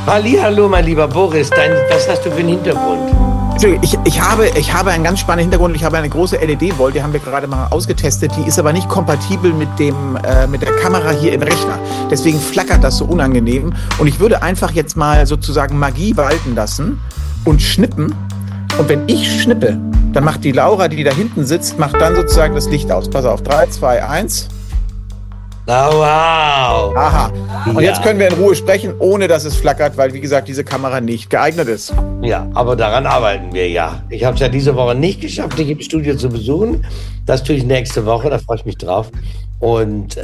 Hallihallo, mein lieber Boris. Was hast du für einen Hintergrund? Ich habe einen ganz spannenden Hintergrund. Ich habe eine große LED-Wall, die haben wir gerade mal ausgetestet. Die ist aber nicht kompatibel mit der Kamera hier im Rechner. Deswegen flackert das so unangenehm. Und ich würde einfach jetzt mal sozusagen Magie walten lassen und schnippen. Und wenn ich schnippe, dann macht die Laura, die da hinten sitzt, macht dann sozusagen das Licht aus. Pass auf, 3, 2, 1. Oh, wow. Aha. Und Ja. jetzt können wir in Ruhe sprechen, ohne dass es flackert, weil, wie gesagt, diese Kamera nicht geeignet ist. Ja, aber daran arbeiten wir ja. Ich habe es ja diese Woche nicht geschafft, dich im Studio zu besuchen. Das tue ich nächste Woche, da freue ich mich drauf. Und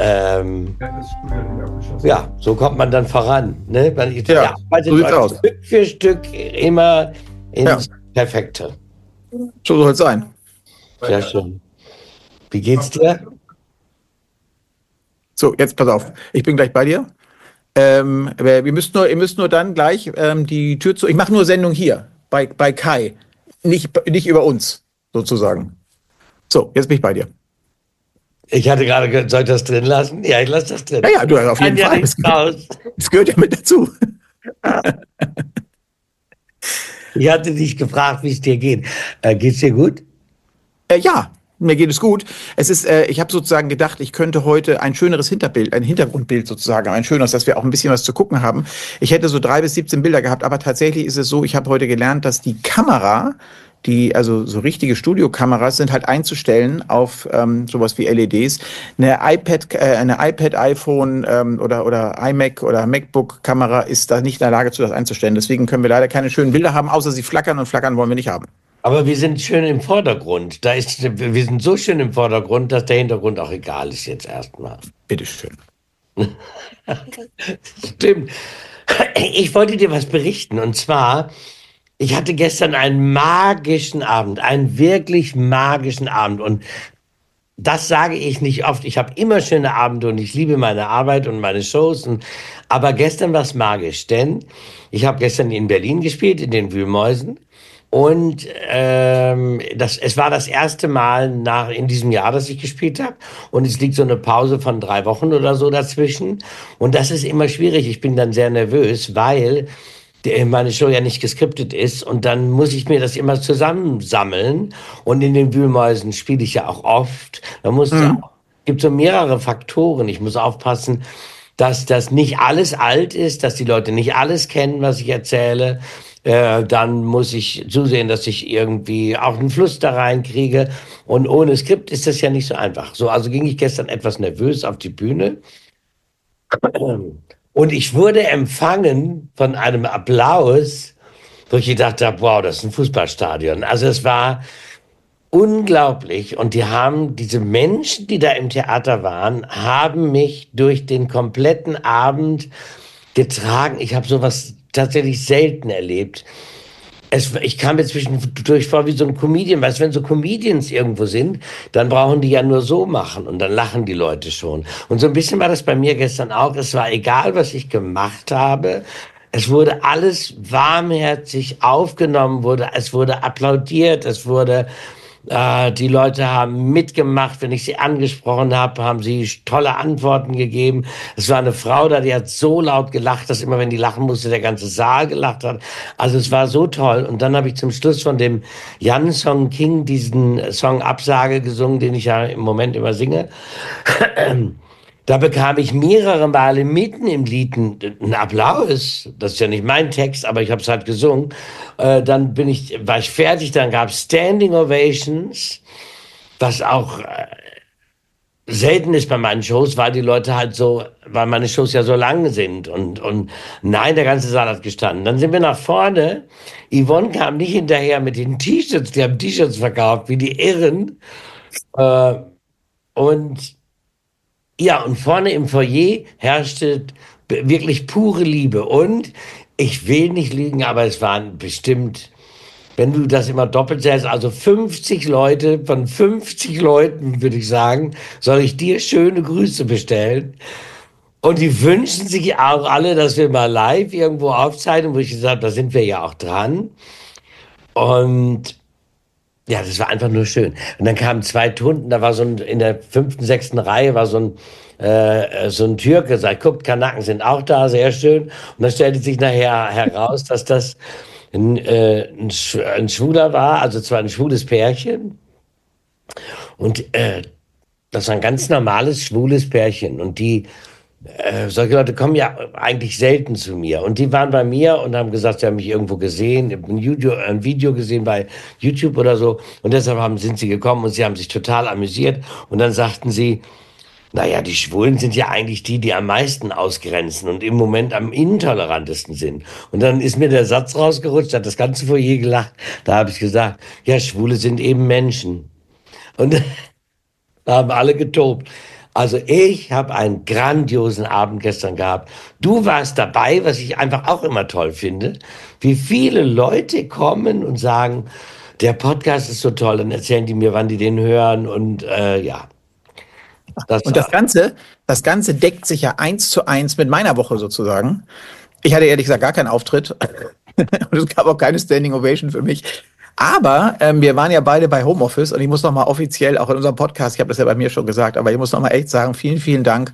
ja, so kommt man dann voran. Ne? Ja, so sieht's aus. Stück für Stück immer ins Perfekte. So soll es sein. Sehr schön. Wie geht's dir? So, jetzt pass auf. Ich bin gleich bei dir. Aber ihr müsst nur dann gleich die Tür zu. Ich mache nur Sendung hier bei Kai, nicht über uns sozusagen. So, jetzt bin ich bei dir. Ich hatte gerade gehört, soll ich das drin lassen? Ja, ich lasse das drin. Ja, du hast auf jeden Kann ja Fall. nichts raus. Es gehört ja mit dazu. Ich hatte dich gefragt, wie es dir geht. Geht's dir gut? Ja, mir geht es gut. Ich habe sozusagen gedacht, ich könnte heute ein schöneres ein Hintergrundbild sozusagen, ein schöneres, dass wir auch ein bisschen was zu gucken haben. Ich hätte so 3 bis 17 Bilder gehabt, aber tatsächlich ist es so, ich habe heute gelernt, dass die Kamera, also so richtige Studiokameras sind halt einzustellen auf sowas wie LEDs. Eine iPad, iPhone oder iMac oder MacBook-Kamera ist da nicht in der Lage, das einzustellen. Deswegen können wir leider keine schönen Bilder haben, außer sie flackern, und flackern wollen wir nicht haben. Aber wir sind schön im Vordergrund. Wir sind so schön im Vordergrund, dass der Hintergrund auch egal ist jetzt erstmal. Bitteschön. Stimmt. Ich wollte dir was berichten. Und zwar, ich hatte gestern einen magischen Abend, einen wirklich magischen Abend. Und das sage ich nicht oft. Ich habe immer schöne Abende und ich liebe meine Arbeit und meine Shows. Aber gestern war es magisch, denn ich habe gestern in Berlin gespielt, in den Wühlmäusen. Und es war das erste Mal in diesem Jahr, dass ich gespielt habe. Und es liegt so eine Pause von 3 Wochen oder so dazwischen. Und das ist immer schwierig. Ich bin dann sehr nervös, weil meine Show ja nicht geskriptet ist. Und dann muss ich mir das immer zusammensammeln. Und in den Wühlmäusen spiele ich ja auch oft. Gibt so mehrere Faktoren. Ich muss aufpassen, dass das nicht alles alt ist, dass die Leute nicht alles kennen, was ich erzähle. Dann muss ich zusehen, dass ich irgendwie auch einen Fluss da reinkriege. Und ohne Skript ist das ja nicht so einfach. So, also ging ich gestern etwas nervös auf die Bühne. Und ich wurde empfangen von einem Applaus, wo ich gedacht habe, wow, das ist ein Fußballstadion. Also es war unglaublich. Und diese Menschen, die da im Theater waren, haben mich durch den kompletten Abend getragen. Ich habe sowas tatsächlich selten erlebt. Ich kam mir zwischendurch vor wie so ein Comedian. Weißt du, wenn so Comedians irgendwo sind, dann brauchen die ja nur so machen und dann lachen die Leute schon. Und so ein bisschen war das bei mir gestern auch. Es war egal, was ich gemacht habe. Es wurde alles warmherzig aufgenommen, es wurde applaudiert, die Leute haben mitgemacht, wenn ich sie angesprochen habe, haben sie tolle Antworten gegeben. Es war eine Frau da, die hat so laut gelacht, dass immer, wenn die lachen musste, der ganze Saal gelacht hat. Also es war so toll. Und dann habe ich zum Schluss von dem Jan Song King diesen Song Absage gesungen, den ich ja im Moment immer singe. Da bekam ich mehrere Male mitten im Lied einen Applaus. Das ist ja nicht mein Text, aber ich habe es halt gesungen. Dann war ich fertig, dann gab es Standing Ovations, was auch selten ist bei meinen Shows, weil die Leute weil meine Shows ja so lang sind. Und nein, der ganze Saal hat gestanden. Dann sind wir nach vorne. Yvonne kam nicht hinterher mit den T-Shirts, die haben T-Shirts verkauft, wie die Irren. Und vorne im Foyer herrschte wirklich pure Liebe. Und ich will nicht lügen, aber es waren bestimmt, wenn du das immer doppelt zählst, also 50 Leute, von 50 Leuten würde ich sagen, soll ich dir schöne Grüße bestellen. Und die wünschen sich auch alle, dass wir mal live irgendwo aufzeichnen, wo ich gesagt habe, da sind wir ja auch dran. Und Ja, das war einfach nur schön. Und dann kamen zwei Tunden, da war in der fünften, sechsten Reihe war so ein Türke, sagt, guckt, Kanaken sind auch da, sehr schön. Und dann stellte sich nachher heraus, dass das ein Schwuler war, also zwar ein schwules Pärchen. Und das war ein ganz normales schwules Pärchen. Und solche Leute kommen ja eigentlich selten zu mir. Und die waren bei mir und haben gesagt, sie haben mich irgendwo gesehen, ein Video gesehen bei YouTube oder so. Und deshalb sind sie gekommen und sie haben sich total amüsiert. Und dann sagten sie, naja, die Schwulen sind ja eigentlich die am meisten ausgrenzen und im Moment am intolerantesten sind. Und dann ist mir der Satz rausgerutscht, hat das ganze Foyer gelacht. Da habe ich gesagt, ja, Schwule sind eben Menschen. Und da haben alle getobt. Also ich habe einen grandiosen Abend gestern gehabt. Du warst dabei, was ich einfach auch immer toll finde, wie viele Leute kommen und sagen, der Podcast ist so toll, dann erzählen die mir, wann die den hören und ja. Und das Ganze deckt sich ja 1:1 mit meiner Woche sozusagen. Ich hatte ehrlich gesagt gar keinen Auftritt und es gab auch keine Standing Ovation für mich. Aber wir waren ja beide bei Homeoffice und ich muss nochmal offiziell, auch in unserem Podcast, ich habe das ja bei mir schon gesagt, aber ich muss nochmal echt sagen, vielen, vielen Dank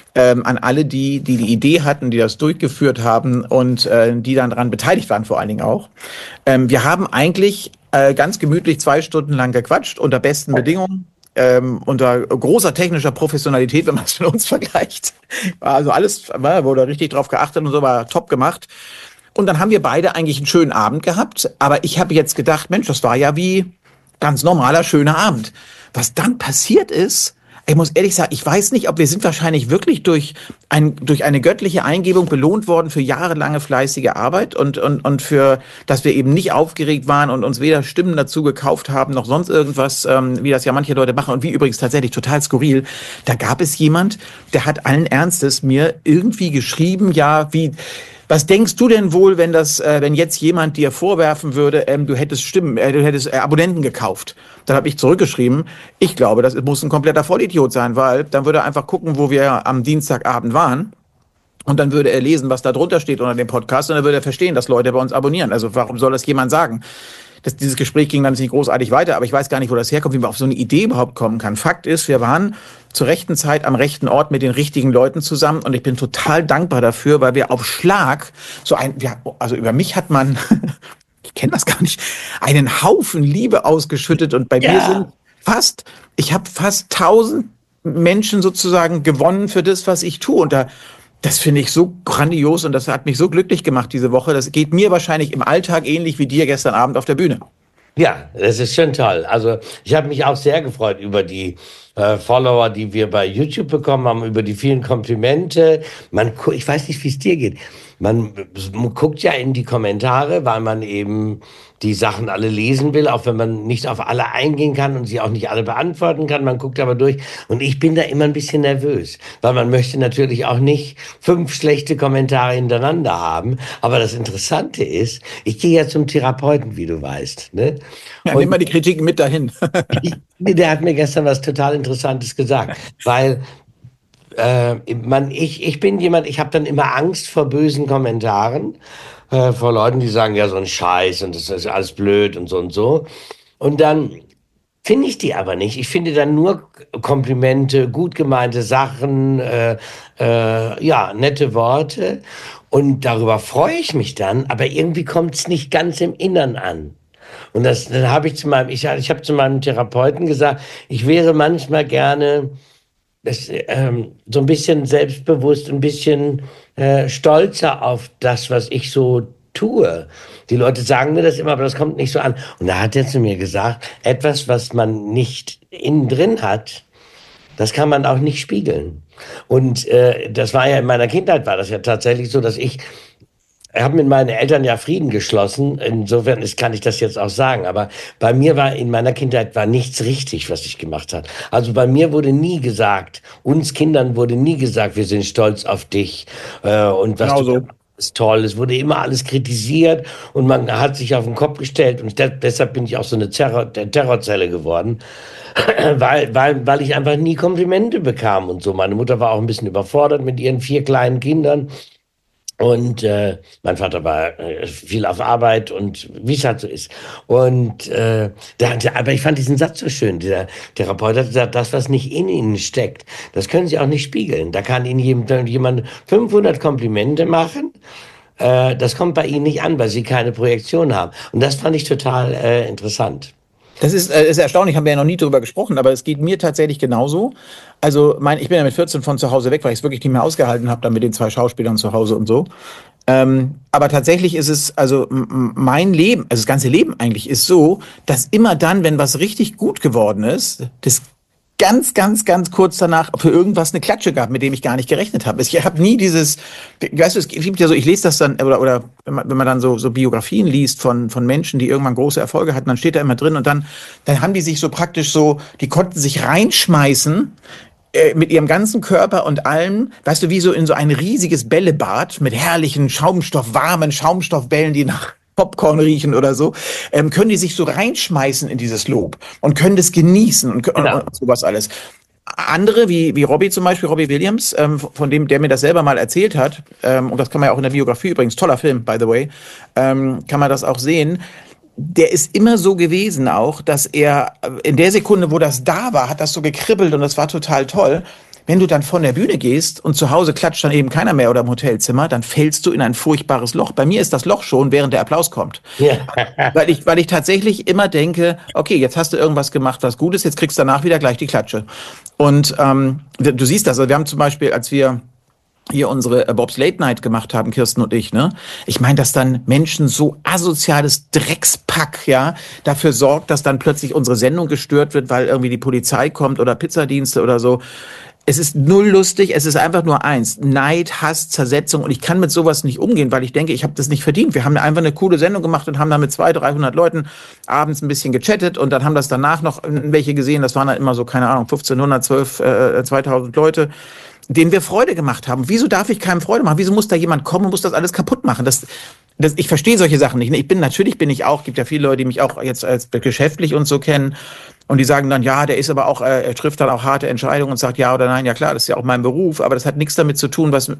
an alle, die Idee hatten, die das durchgeführt haben und die dann daran beteiligt waren vor allen Dingen auch. Wir haben eigentlich ganz gemütlich 2 Stunden lang gequatscht unter besten Bedingungen. Unter großer technischer Professionalität, wenn man es mit uns vergleicht. Also alles wurde richtig drauf geachtet und so, war top gemacht. Und dann haben wir beide eigentlich einen schönen Abend gehabt. Aber ich habe jetzt gedacht, Mensch, das war ja wie ganz normaler, schöner Abend. Was dann passiert ist, ich muss ehrlich sagen, ich weiß nicht, ob wir sind wahrscheinlich wirklich durch eine göttliche Eingebung belohnt worden für jahrelange fleißige Arbeit und für, dass wir eben nicht aufgeregt waren und uns weder Stimmen dazu gekauft haben, noch sonst irgendwas, wie das ja manche Leute machen und wie übrigens tatsächlich total skurril. Da gab es jemand, der hat allen Ernstes mir irgendwie geschrieben, ja, was denkst du denn wohl, wenn jetzt jemand dir vorwerfen würde, du hättest Abonnenten gekauft? Dann habe ich zurückgeschrieben, ich glaube, das muss ein kompletter Vollidiot sein, weil dann würde er einfach gucken, wo wir am Dienstagabend waren. Und dann würde er lesen, was da drunter steht unter dem Podcast und dann würde er verstehen, dass Leute bei uns abonnieren. Also warum soll das jemand sagen? Dieses Gespräch ging dann nicht großartig weiter, aber ich weiß gar nicht, wo das herkommt, wie man auf so eine Idee überhaupt kommen kann. Fakt ist, wir waren zur rechten Zeit am rechten Ort mit den richtigen Leuten zusammen und ich bin total dankbar dafür, weil wir auf Schlag also über mich hat man, ich kenne das gar nicht, einen Haufen Liebe ausgeschüttet und bei mir sind ich habe fast 1000 Menschen sozusagen gewonnen für das, was ich tue und das finde ich so grandios und das hat mich so glücklich gemacht diese Woche. Das geht mir wahrscheinlich im Alltag ähnlich wie dir gestern Abend auf der Bühne. Ja, das ist schon toll. Also ich habe mich auch sehr gefreut über die Follower, die wir bei YouTube bekommen haben, über die vielen Komplimente. Ich weiß nicht, wie es dir geht. Man guckt ja in die Kommentare, weil man eben die Sachen alle lesen will, auch wenn man nicht auf alle eingehen kann und sie auch nicht alle beantworten kann. Man guckt aber durch und ich bin da immer ein bisschen nervös, weil man möchte natürlich auch nicht 5 schlechte Kommentare hintereinander haben. Aber das Interessante ist, ich gehe ja zum Therapeuten, wie du weißt. Ne? Ja, nimm mal die Kritiken mit dahin. Der hat mir gestern was total Interessantes gesagt, weil ich bin jemand, ich habe dann immer Angst vor bösen Kommentaren, vor Leuten, die sagen, ja, so ein Scheiß und das ist alles blöd und so und so. Und dann finde ich die aber nicht. Ich finde dann nur Komplimente, gut gemeinte Sachen, ja, nette Worte. Und darüber freue ich mich dann, aber irgendwie kommt es nicht ganz im Innern an. Und dann habe ich habe zu meinem Therapeuten gesagt, ich wäre manchmal gerne so ein bisschen selbstbewusst, ein bisschen stolzer auf das, was ich so tue. Die Leute sagen mir das immer, aber das kommt nicht so an. Und da hat er zu mir gesagt, etwas, was man nicht innen drin hat, das kann man auch nicht spiegeln. Und das war ja in meiner Kindheit, war das ja tatsächlich so, dass ich habe mit meinen Eltern ja Frieden geschlossen. Insofern kann ich das jetzt auch sagen. Aber bei mir in meiner Kindheit war nichts richtig, was ich gemacht habe. Also bei mir wurde nie gesagt, uns Kindern wurde nie gesagt, wir sind stolz auf dich. Und was du ist toll. Es wurde immer alles kritisiert und man hat sich auf den Kopf gestellt. Und deshalb bin ich auch so eine Terrorzelle geworden. Weil ich einfach nie Komplimente bekam und so. Meine Mutter war auch ein bisschen überfordert mit ihren 4 kleinen Kindern. Und mein Vater war viel auf Arbeit und wie es halt so ist. Und aber ich fand diesen Satz so schön. Dieser Therapeut hat gesagt, das, was nicht in Ihnen steckt, das können Sie auch nicht spiegeln. Da kann Ihnen jemand 500 Komplimente machen. Das kommt bei Ihnen nicht an, weil Sie keine Projektion haben. Und das fand ich total interessant. Das ist erstaunlich, haben wir ja noch nie drüber gesprochen, aber es geht mir tatsächlich genauso. Also ich bin ja mit 14 von zu Hause weg, weil ich es wirklich nicht mehr ausgehalten habe, dann mit den 2 Schauspielern zu Hause und so. Aber tatsächlich ist es, also mein Leben, also das ganze Leben eigentlich ist so, dass immer dann, wenn was richtig gut geworden ist, das ganz, ganz, ganz kurz danach für irgendwas eine Klatsche gab, mit dem ich gar nicht gerechnet habe. Ich habe nie dieses, weißt du, es gibt ja so, ich lese das dann, oder wenn man dann so Biografien liest von Menschen, die irgendwann große Erfolge hatten, dann steht da immer drin und dann haben die sich so praktisch so, die konnten sich reinschmeißen mit ihrem ganzen Körper und allem, weißt du, wie so in so ein riesiges Bällebad mit herrlichen warmen Schaumstoffbällen, die nach Popcorn riechen oder so, können die sich so reinschmeißen in dieses Lob und können das genießen und sowas alles. Andere, wie Robbie zum Beispiel, Robbie Williams, von dem, der mir das selber mal erzählt hat, und das kann man ja auch in der Biografie übrigens, toller Film, by the way, kann man das auch sehen. Der ist immer so gewesen auch, dass er in der Sekunde, wo das da war, hat das so gekribbelt und das war total toll. Wenn du dann von der Bühne gehst und zu Hause klatscht dann eben keiner mehr oder im Hotelzimmer, dann fällst du in ein furchtbares Loch. Bei mir ist das Loch schon, während der Applaus kommt. Ja. Weil ich tatsächlich immer denke, okay, jetzt hast du irgendwas gemacht, was gut ist, jetzt kriegst du danach wieder gleich die Klatsche. Und du siehst das, also wir haben zum Beispiel, als wir hier unsere Bob's Late Night gemacht haben, Kirsten und ich, ne? Ich meine, dass dann Menschen so asoziales Dreckspack, ja, dafür sorgt, dass dann plötzlich unsere Sendung gestört wird, weil irgendwie die Polizei kommt oder Pizzadienste oder so. Es ist null lustig, es ist einfach nur eins. Neid, Hass, Zersetzung und ich kann mit sowas nicht umgehen, weil ich denke, ich habe das nicht verdient. Wir haben einfach eine coole Sendung gemacht und haben da mit 200, 300 Leuten abends ein bisschen gechattet und dann haben das danach noch welche gesehen, das waren dann immer so, keine Ahnung, 1500, 2000 Leute, denen wir Freude gemacht haben. Wieso darf ich keinem Freude machen? Wieso muss da jemand kommen und muss das alles kaputt machen? Ich verstehe solche Sachen nicht. Natürlich bin ich auch, gibt ja viele Leute, die mich auch jetzt als geschäftlich und so kennen und die sagen dann, ja, der ist aber auch, er trifft dann auch harte Entscheidungen und sagt ja oder nein, ja klar, das ist ja auch mein Beruf, aber das hat nichts damit zu tun, was in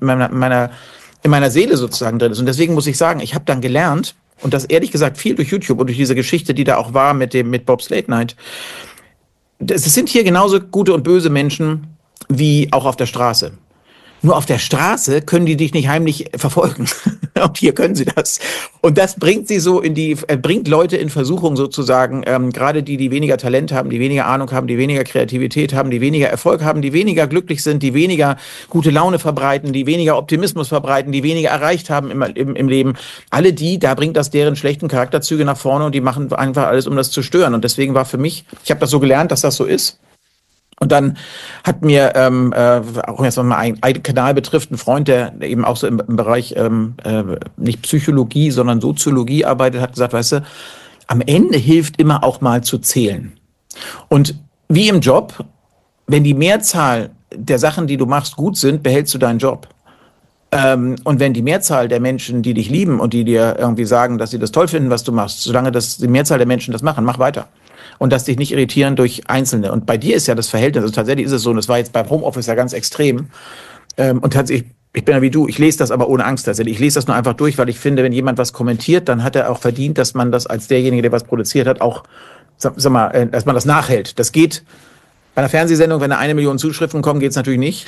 meiner Seele sozusagen drin ist. Und deswegen muss ich sagen, ich habe dann gelernt und das ehrlich gesagt viel durch YouTube und durch diese Geschichte, die da auch war mit Bob's Late Night. Es sind hier genauso gute und böse Menschen wie auch auf der Straße. Nur auf der Straße können die dich nicht heimlich verfolgen. Und hier können sie das. Und das bringt sie so bringt Leute in Versuchung sozusagen, gerade die weniger Talent haben, die weniger Ahnung haben, die weniger Kreativität haben, die weniger Erfolg haben, die weniger glücklich sind, die weniger gute Laune verbreiten, die weniger Optimismus verbreiten, die weniger erreicht haben im Leben. Alle da bringt das deren schlechten Charakterzüge nach vorne und die machen einfach alles, um das zu stören. Und deswegen war für mich, ich habe das so gelernt, dass das so ist. Und dann hat mir, auch jetzt mal einen Kanal betrifft, ein Freund, der eben auch so im Bereich nicht Psychologie, sondern Soziologie arbeitet, hat gesagt, weißt du, am Ende hilft immer auch mal zu zählen. Und wie im Job, wenn die Mehrzahl der Sachen, die du machst, gut sind, behältst du deinen Job. Und wenn die Mehrzahl der Menschen, die dich lieben und die dir irgendwie sagen, dass sie das toll finden, was du machst, solange die Mehrzahl der Menschen das machen, mach weiter. Und dass dich nicht irritieren durch Einzelne. Und bei dir ist ja das Verhältnis, also tatsächlich ist es so, und das war jetzt beim Homeoffice ja ganz extrem. Und tatsächlich, ich bin ja wie du, ich lese das aber ohne Angst tatsächlich. Ich lese das nur einfach durch, weil ich finde, wenn jemand was kommentiert, dann hat er auch verdient, dass man das als derjenige, der was produziert hat, auch, sag mal, dass man das nachhält. Das geht bei einer Fernsehsendung, wenn da 1 Million Zuschriften kommen, geht's natürlich nicht.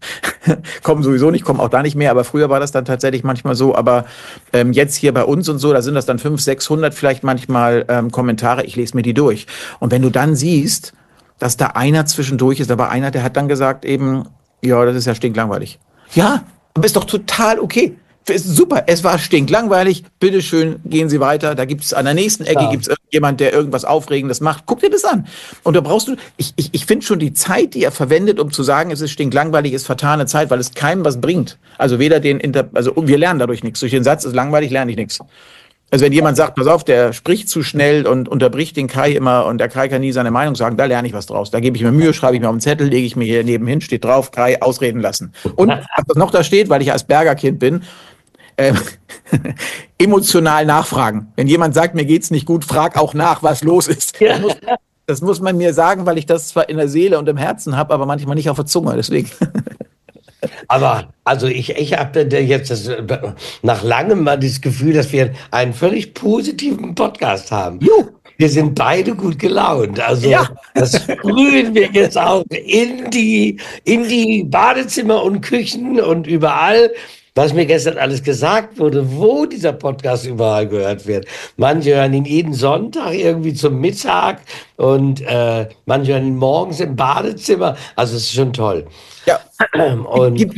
Kommen sowieso nicht, kommen auch da nicht mehr. Aber früher war das dann tatsächlich manchmal so. Aber jetzt hier bei uns und so, da sind das dann 500, 600 vielleicht manchmal Kommentare. Ich lese mir die durch. Und wenn du dann siehst, dass da einer zwischendurch ist, da war einer, der hat dann gesagt eben, ja, das ist ja stinklangweilig. Ja, aber ist doch total okay. Ist super, es war stinklangweilig, bitteschön, gehen Sie weiter, da gibt's an der nächsten Ecke gibt's irgendjemand, der irgendwas Aufregendes macht, guck dir das an. Und da brauchst du, ich finde schon die Zeit, die er verwendet, um zu sagen, es ist stinklangweilig, ist vertane Zeit, weil es keinem was bringt. Also weder also wir lernen dadurch nichts. Durch den Satz, ist langweilig, lerne ich nichts. Also wenn jemand sagt, pass auf, der spricht zu schnell und unterbricht den Kai immer und der Kai kann nie seine Meinung sagen, da lerne ich was draus. Da gebe ich mir Mühe, schreibe ich mir auf den Zettel, lege ich mir hier nebenhin, steht drauf, Kai ausreden lassen. Und was noch da steht, weil ich als Bergerkind bin, emotional nachfragen. Wenn jemand sagt, mir geht's nicht gut, frag auch nach, was los ist. Ja. Das muss man mir sagen, weil ich das zwar in der Seele und im Herzen habe, aber manchmal nicht auf der Zunge. Deswegen. Aber also ich habe jetzt nach langem mal das Gefühl, dass wir einen völlig positiven Podcast haben. Jo, Wir sind beide gut gelaunt. Also ja. das sprühen wir jetzt auch in die Badezimmer und Küchen und überall, was mir gestern alles gesagt wurde, wo dieser Podcast überall gehört wird. Manche hören ihn jeden Sonntag irgendwie zum Mittag und manche hören ihn morgens im Badezimmer. Also es ist schon toll. Ja, Und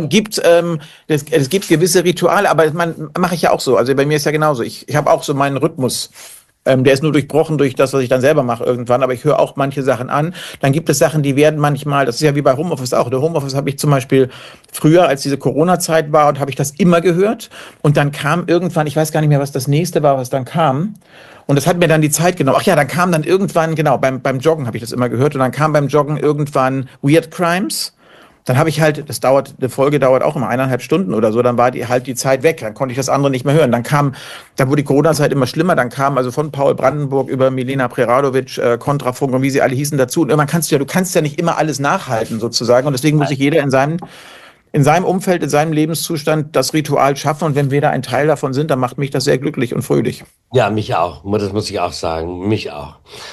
es gibt gewisse Rituale, aber man mache ich ja auch so. Also bei mir ist ja genauso. Ich habe auch so meinen Rhythmus. Der ist nur durchbrochen durch das, was ich dann selber mache irgendwann, aber ich höre auch manche Sachen an. Dann gibt es Sachen, die werden manchmal, das ist ja wie bei Homeoffice auch. Der Homeoffice habe ich zum Beispiel früher, als diese Corona-Zeit war, und habe ich das immer gehört. Und dann kam irgendwann, ich weiß gar nicht mehr, was das nächste war, was dann kam. Und das hat mir dann die Zeit genommen. Ach ja, dann kam dann irgendwann, genau, beim Joggen habe ich das immer gehört. Und dann kam beim Joggen irgendwann Weird Crimes. Dann habe ich halt, eine Folge dauert auch immer 1,5 Stunden oder so, dann war die Zeit weg, dann konnte ich das andere nicht mehr hören. Dann wurde die Corona-Zeit immer schlimmer, dann kam also von Paul Brandenburg über Milena Preradovic, Kontrafunk und wie sie alle hießen dazu. Und irgendwann du kannst ja nicht immer alles nachhalten sozusagen. Und deswegen muss sich jeder in seinem Umfeld, in seinem Lebenszustand das Ritual schaffen. Und wenn wir da ein Teil davon sind, dann macht mich das sehr glücklich und fröhlich. ja, mich auch. Das muss ich auch sagen. Mich auch.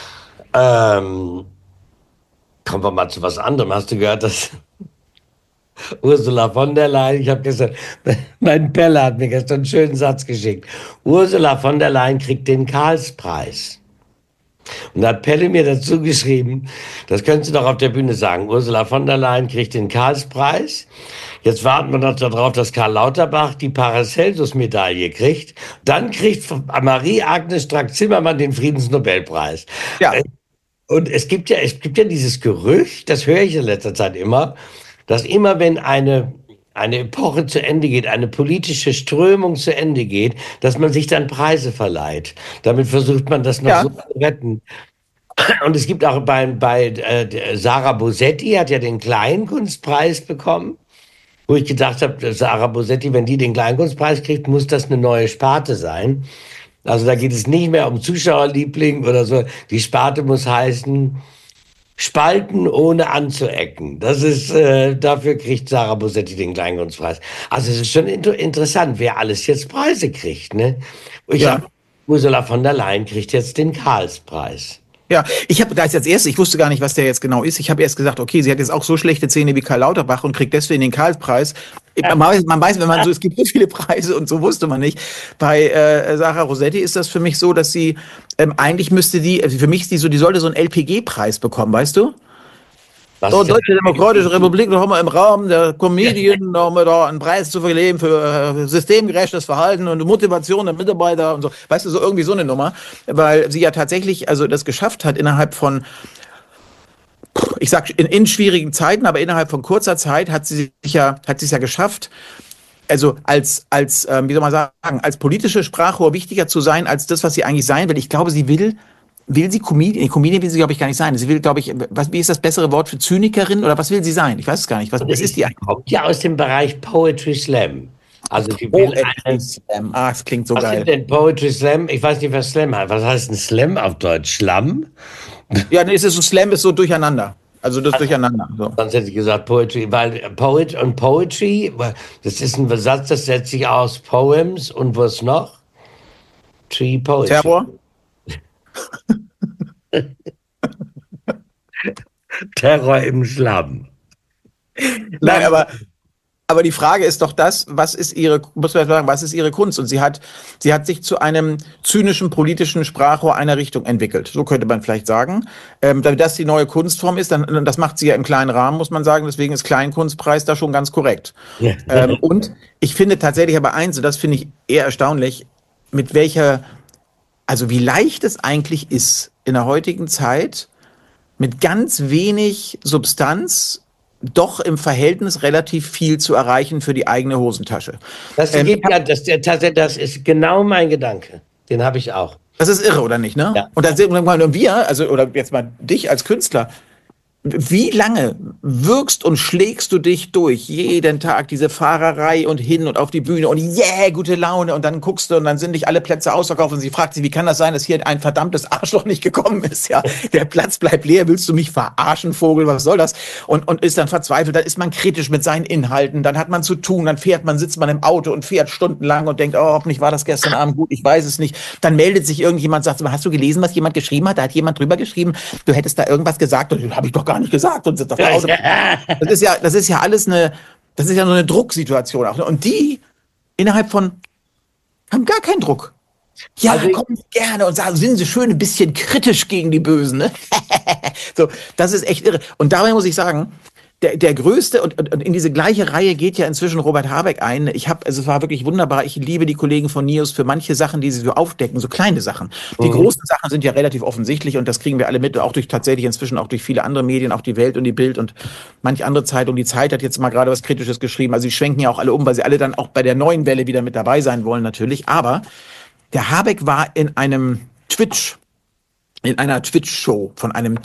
Ähm, Kommen wir mal zu was anderem. Hast du gehört, dass Ursula von der Leyen, ich habe gestern, mein Pelle hat mir gestern einen schönen Satz geschickt. Ursula von der Leyen kriegt den Karlspreis. Und da hat Pelle mir dazu geschrieben, das könntest du doch auf der Bühne sagen. Ursula von der Leyen kriegt den Karlspreis. Jetzt warten wir noch darauf, dass Karl Lauterbach die Paracelsus-Medaille kriegt. Dann kriegt Marie-Agnes Strack-Zimmermann den Friedensnobelpreis. Ja, Und es gibt ja dieses Gerücht, das höre ich in letzter Zeit immer, dass immer wenn eine Epoche zu Ende geht, eine politische Strömung zu Ende geht, dass man sich dann Preise verleiht. Damit versucht man das noch so ja, zu retten. Und es gibt auch bei Sarah Bosetti hat ja den Kleinkunstpreis bekommen, wo ich gedacht habe, Sarah Bosetti, wenn die den Kleinkunstpreis kriegt, muss das eine neue Sparte sein. Also da geht es nicht mehr um Zuschauerliebling oder so. Die Sparte muss heißen Spalten ohne anzuecken. Dafür kriegt Sarah Bosetti den Kleinkunstpreis. Also es ist schon interessant, wer alles jetzt Preise kriegt, ne? Ich ja. habe Ursula von der Leyen kriegt jetzt den Karlspreis. Ja, ich habe da als erstes, ich wusste gar nicht, was der jetzt genau ist. Ich habe erst gesagt, okay, sie hat jetzt auch so schlechte Zähne wie Karl Lauterbach und kriegt deswegen den Karlspreis. Man weiß, wenn man so, es gibt so viele Preise und so wusste man nicht. Bei Sarah Rossetti ist das für mich so, dass sie eigentlich müsste die, also für mich ist die so, die sollte so einen LPG-Preis bekommen, weißt du? Was So, ist Deutsche Demokratische Republik, da haben wir im Rahmen der Comedien, da haben wir da einen Preis zu vergeben für systemgerechtes Verhalten und Motivation der Mitarbeiter und so. Weißt du, so irgendwie so eine Nummer. Weil sie ja tatsächlich also das geschafft hat, innerhalb von, ich sag in schwierigen Zeiten, aber innerhalb von kurzer Zeit hat sie es ja geschafft, also wie soll man sagen, als politische Sprachrohr wichtiger zu sein als das, was sie eigentlich sein will. Ich glaube, will sie Comedian? Nee, Comedian will sie, glaube ich, gar nicht sein. Sie will, glaube ich, wie ist das bessere Wort für Zynikerin oder was will sie sein? Ich weiß es gar nicht. Was ist die eigentlich? kommt ja aus dem Bereich Poetry Slam. Also die will Poetry Slam. Ah, es klingt so was geil. ist denn Poetry Slam? Ich weiß nicht, was Slam heißt. Was heißt ein Slam auf Deutsch? Schlamm? Ja, nee, es ist so Slam ist so durcheinander. Also das Durcheinander. So. Sonst hätte ich gesagt Poetry, weil Poet und Poetry, das ist ein Satz, das setzt sich aus Poems und was noch? Tree Poetry. Terror? Terror im Schlamm. Nein, aber die Frage ist doch das, muss man sagen, was ist ihre Kunst? Und sie hat sich zu einem zynischen politischen Sprachrohr einer Richtung entwickelt. So könnte man vielleicht sagen. Damit das die neue Kunstform ist, dann das macht sie ja im kleinen Rahmen, muss man sagen. Deswegen ist Kleinkunstpreis da schon ganz korrekt. Und ich finde tatsächlich aber eins, und das finde ich eher erstaunlich, also wie leicht es eigentlich ist, in der heutigen Zeit mit ganz wenig Substanz doch im Verhältnis relativ viel zu erreichen für die eigene Hosentasche. Das ist genau mein Gedanke. Den habe ich auch. Das ist irre, oder nicht, ne? Ja. Und dann sehen wir, wir, also, oder jetzt mal dich als Künstler, Wie lange wirkst und schlägst du dich durch jeden Tag diese Fahrerei und hin und auf die Bühne und yeah, gute Laune und dann guckst du und dann sind nicht alle Plätze ausverkauft und sie fragt sich, wie kann das sein, dass hier ein verdammtes Arschloch nicht gekommen ist, ja? Der Platz bleibt leer, willst du mich verarschen, Vogel, was soll das? Und ist dann verzweifelt, dann ist man kritisch mit seinen Inhalten, dann hat man zu tun, dann sitzt man im Auto und fährt stundenlang und denkt, oh, hoffentlich war das gestern Abend gut, ich weiß es nicht. Dann meldet sich irgendjemand, sagt, hast du gelesen, was jemand geschrieben hat? Da hat jemand drüber geschrieben, du hättest da irgendwas gesagt und habe ich doch gar nicht gesagt und sitzt auf der Auto. Das ist ja alles das ist ja so eine Drucksituation auch. Und die innerhalb von haben gar keinen Druck. Ja, Also kommen Sie gerne und sagen, sind Sie schön ein bisschen kritisch gegen die Bösen, ne? So, das ist echt irre. Und dabei muss ich sagen, der größte und in diese gleiche Reihe geht ja inzwischen Robert Habeck ein. Also es war wirklich wunderbar. Ich liebe die Kollegen von NIOS für manche Sachen, die sie so aufdecken, so kleine Sachen. Die großen Sachen sind ja relativ offensichtlich und das kriegen wir alle mit, auch durch tatsächlich inzwischen auch durch viele andere Medien, auch die Welt und die Bild und manche andere Zeitung. Die Zeit hat jetzt mal gerade was Kritisches geschrieben. Also sie schwenken ja auch alle um, weil sie alle dann auch bei der neuen Welle wieder mit dabei sein wollen natürlich. Aber der Habeck war in einer Twitch-Show von einem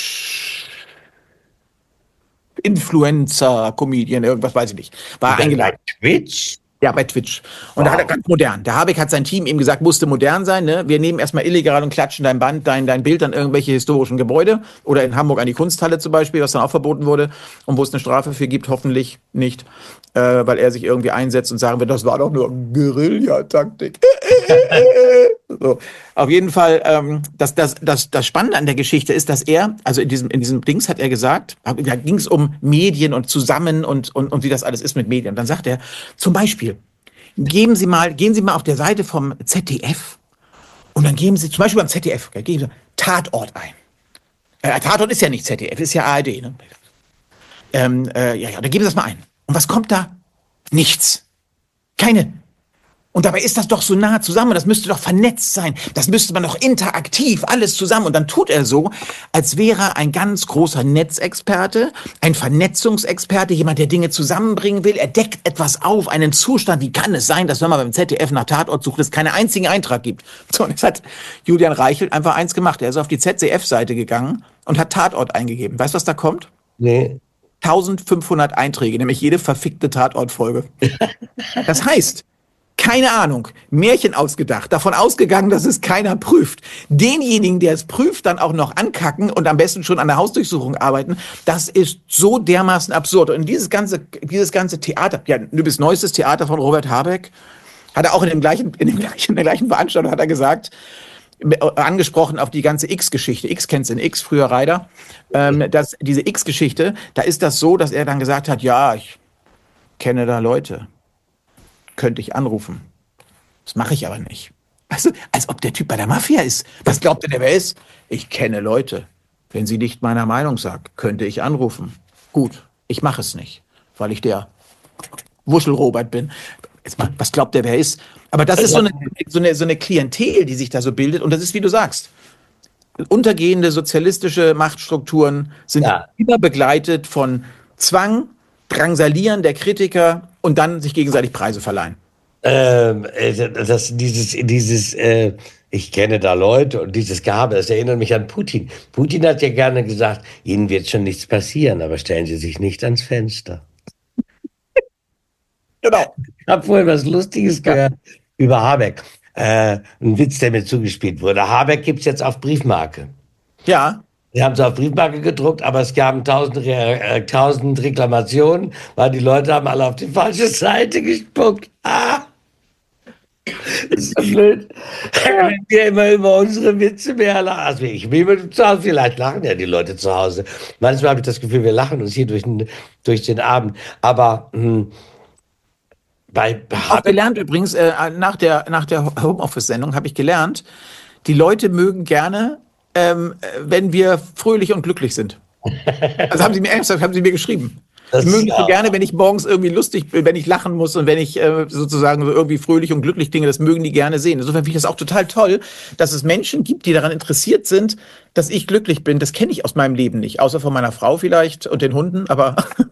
Influencer, Comedian, irgendwas weiß ich nicht. War eingeladen. bei Twitch? Ja, bei Twitch. Und da hat er ganz modern. Der Habeck hat sein Team ihm gesagt, musste modern sein, ne? Wir nehmen erstmal illegal und klatschen dein Bild an irgendwelche historischen Gebäude oder in Hamburg an die Kunsthalle zum Beispiel, was dann auch verboten wurde und wo es eine Strafe für gibt, hoffentlich nicht, weil er sich irgendwie einsetzt und sagen wird, das war doch nur Guerillataktik. So. Auf jeden Fall, das Spannende an der Geschichte ist, dass er, also in diesem Dings hat er gesagt, da ging es um Medien und zusammen und wie das alles ist mit Medien. Und dann sagt er, zum Beispiel, gehen Sie mal auf der Seite vom ZDF und dann geben Sie, zum Beispiel beim ZDF, geben Sie Tatort ein. Tatort ist ja nicht ZDF, ist ja ARD. Ne? Dann geben Sie das mal ein. Und was kommt da? Nichts. Keine. Und dabei ist das doch so nah zusammen. Das müsste doch vernetzt sein. Das müsste man doch interaktiv, alles zusammen. Und dann tut er so, als wäre er ein ganz großer Netzexperte, ein Vernetzungsexperte, jemand, der Dinge zusammenbringen will. Er deckt etwas auf, einen Zustand. Wie kann es sein, dass wenn man beim ZDF nach Tatort sucht, es keinen einzigen Eintrag gibt? So, und jetzt hat Julian Reichelt einfach eins gemacht. Er ist auf die ZDF-Seite gegangen und hat Tatort eingegeben. Weißt du, was da kommt? Nee. 1500 Einträge, nämlich jede verfickte Tatortfolge. Das heißt, keine Ahnung, Märchen ausgedacht, davon ausgegangen, dass es keiner prüft. Denjenigen, der es prüft, dann auch noch ankacken und am besten schon an der Hausdurchsuchung arbeiten, das ist so dermaßen absurd. Und dieses ganze Theater, ja, übrigens neuestes Theater von Robert Habeck, hat er auch in der gleichen Veranstaltung hat er gesagt, angesprochen auf die ganze X-Geschichte. X kennst du in X, früher Reiter. Dass diese X-Geschichte, da ist das so, dass er dann gesagt hat, ja, ich kenne da Leute. Könnte ich anrufen. Das mache ich aber nicht. Also, als ob der Typ bei der Mafia ist. Was glaubt ihr, wer ist? Ich kenne Leute. Wenn sie nicht meiner Meinung sagt, könnte ich anrufen. Gut, ich mache es nicht, weil ich der Wuschel-Robert bin. Was glaubt der, wer ist? Aber das ist so eine Klientel, die sich da so bildet. Und das ist, wie du sagst, untergehende sozialistische Machtstrukturen sind immer begleitet von Zwang, Drangsalieren der Kritiker und dann sich gegenseitig Preise verleihen. Ich kenne da Leute und dieses Gehabe, das erinnert mich an Putin. Putin hat ja gerne gesagt, Ihnen wird schon nichts passieren, aber stellen Sie sich nicht ans Fenster. Genau. Ich habe vorhin was Lustiges gehört über Habeck. Ein Witz, der mir zugespielt wurde. Habeck gibt's jetzt auf Briefmarke. Ja. Die haben es auf Briefmarke gedruckt, aber es gab 1000 Reklamationen, weil die Leute haben alle auf die falsche Seite gespuckt. Ah! Das ist so blöd. Wenn wir immer über unsere Witze mehr lachen. Also ich will immer zu Hause, vielleicht lachen ja die Leute zu Hause. Manchmal habe ich das Gefühl, wir lachen uns hier durch den Abend. Aber auch gelernt übrigens, nach der Homeoffice-Sendung habe ich gelernt, die Leute mögen gerne, wenn wir fröhlich und glücklich sind. Das haben sie mir geschrieben. Das mögen so gerne, wenn ich morgens irgendwie lustig bin, wenn ich lachen muss und wenn ich sozusagen so irgendwie fröhlich und glücklich dinge, das mögen die gerne sehen. Insofern finde ich das auch total toll, dass es Menschen gibt, die daran interessiert sind, dass ich glücklich bin. Das kenne ich aus meinem Leben nicht, außer von meiner Frau vielleicht und den Hunden, aber...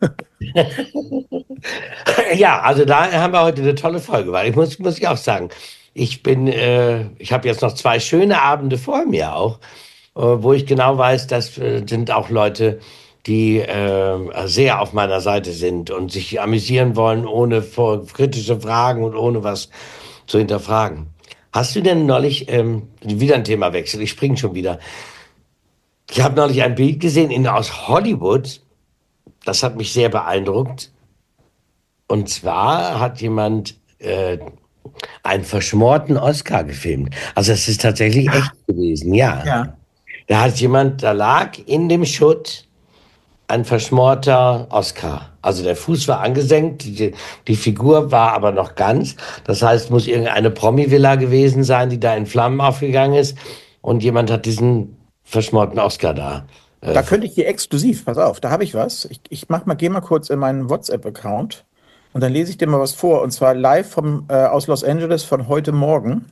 Ja, also da haben wir heute eine tolle Folge, weil muss ich auch sagen, ich habe jetzt noch 2 schöne Abende vor mir auch, wo ich genau weiß, das sind auch Leute, die sehr auf meiner Seite sind und sich amüsieren wollen, ohne kritische Fragen und ohne was zu hinterfragen. Hast du denn neulich, wieder ein Themawechsel, ich springe schon wieder. Ich habe neulich ein Bild gesehen aus Hollywood, das hat mich sehr beeindruckt. Und zwar hat jemand einen verschmorten Oscar gefilmt. Also es ist tatsächlich echt gewesen, ja. Ja. Da lag in dem Schutt ein verschmorter Oscar. Also der Fuß war angesenkt, die Figur war aber noch ganz. Das heißt, muss irgendeine Promi-Villa gewesen sein, die da in Flammen aufgegangen ist. Und jemand hat diesen verschmorten Oscar da. Da könnte ich hier exklusiv, pass auf, da habe ich was. Gehe mal kurz in meinen WhatsApp-Account und dann lese ich dir mal was vor. Und zwar live aus Los Angeles von heute Morgen.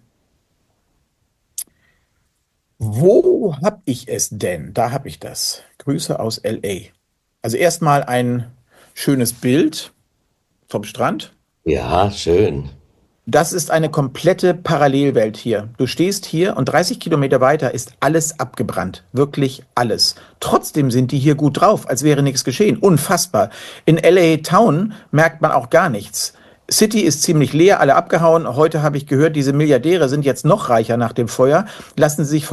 Wo habe ich es denn? Da habe ich das. Grüße aus LA. Also erstmal ein schönes Bild vom Strand. Ja, schön. Das ist eine komplette Parallelwelt hier. Du stehst hier und 30 Kilometer weiter ist alles abgebrannt. Wirklich alles. Trotzdem sind die hier gut drauf, als wäre nichts geschehen. Unfassbar. In LA Town merkt man auch gar nichts. City ist ziemlich leer, alle abgehauen. Heute habe ich gehört, diese Milliardäre sind jetzt noch reicher nach dem Feuer, lassen sich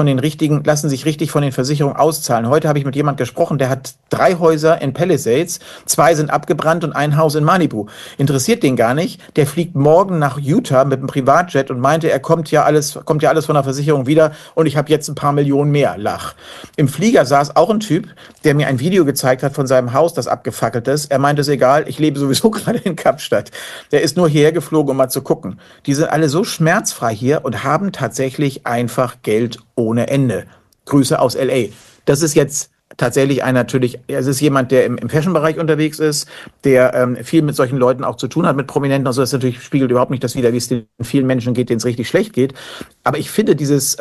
richtig von den Versicherungen auszahlen. Heute habe ich mit jemand gesprochen, der hat 3 Häuser in Palisades, 2 sind abgebrannt und ein Haus in Malibu. Interessiert den gar nicht. Der fliegt morgen nach Utah mit einem Privatjet und meinte, kommt ja alles von der Versicherung wieder und ich habe jetzt ein paar Millionen mehr. Lach. Im Flieger saß auch ein Typ, der mir ein Video gezeigt hat von seinem Haus, das abgefackelt ist. Er meinte, es ist egal, ich lebe sowieso gerade in Kapstadt. Der ist nur hierher geflogen, um mal zu gucken. Die sind alle so schmerzfrei hier und haben tatsächlich einfach Geld ohne Ende. Grüße aus LA. Das ist jetzt tatsächlich es ist jemand, der im Fashion-Bereich unterwegs ist, der viel mit solchen Leuten auch zu tun hat, mit Prominenten. Also das natürlich spiegelt überhaupt nicht das wider, wie es den vielen Menschen geht, denen es richtig schlecht geht. Aber ich finde dieses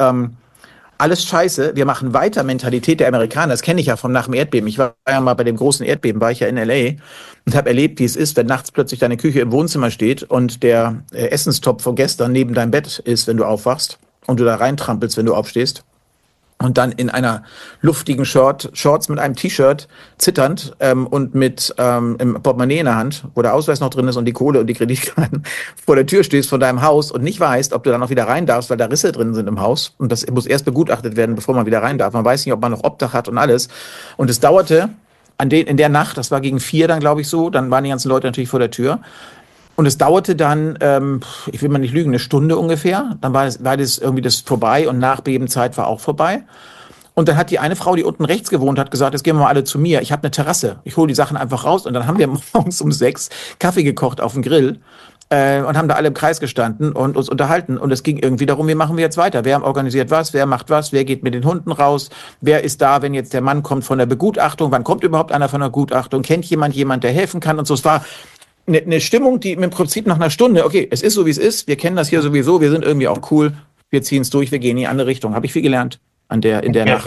alles scheiße, wir machen weiter Mentalität der Amerikaner, das kenne ich ja von nach dem Erdbeben. Ich war ja mal bei dem großen Erdbeben, war ich ja in LA und habe erlebt, wie es ist, wenn nachts plötzlich deine Küche im Wohnzimmer steht und der Essenstopf von gestern neben deinem Bett ist, wenn du aufwachst und du da reintrampelst, wenn du aufstehst. Und dann in einer luftigen Shorts mit einem T-Shirt, zitternd und mit im Portemonnaie in der Hand, wo der Ausweis noch drin ist und die Kohle und die Kreditkarten, vor der Tür stehst von deinem Haus und nicht weißt, ob du dann noch wieder rein darfst, weil da Risse drin sind im Haus. Und das muss erst begutachtet werden, bevor man wieder rein darf. Man weiß nicht, ob man noch Obdach hat und alles. Und es dauerte in der Nacht, das war gegen 4 dann, glaube ich so, dann waren die ganzen Leute natürlich vor der Tür. Und es dauerte dann, ich will mal nicht lügen, 1 Stunde ungefähr. Dann war das irgendwie das vorbei und Nachbebenzeit war auch vorbei. Und dann hat die eine Frau, die unten rechts gewohnt hat, gesagt, jetzt gehen wir mal alle zu mir. Ich habe eine Terrasse. Ich hole die Sachen einfach raus. Und dann haben wir morgens um 6 Kaffee gekocht auf dem Grill und haben da alle im Kreis gestanden und uns unterhalten. Und es ging irgendwie darum, wie machen wir jetzt weiter? Wer organisiert was? Wer macht was? Wer geht mit den Hunden raus? Wer ist da, wenn jetzt der Mann kommt von der Begutachtung? Wann kommt überhaupt einer von der Begutachtung? Kennt jemand, der helfen kann? Und so. Es war eine Stimmung, die im Prinzip nach einer Stunde, okay, es ist so, wie es ist, wir kennen das hier sowieso, wir sind irgendwie auch cool, wir ziehen es durch, wir gehen in die andere Richtung. Habe ich viel gelernt in der Nacht.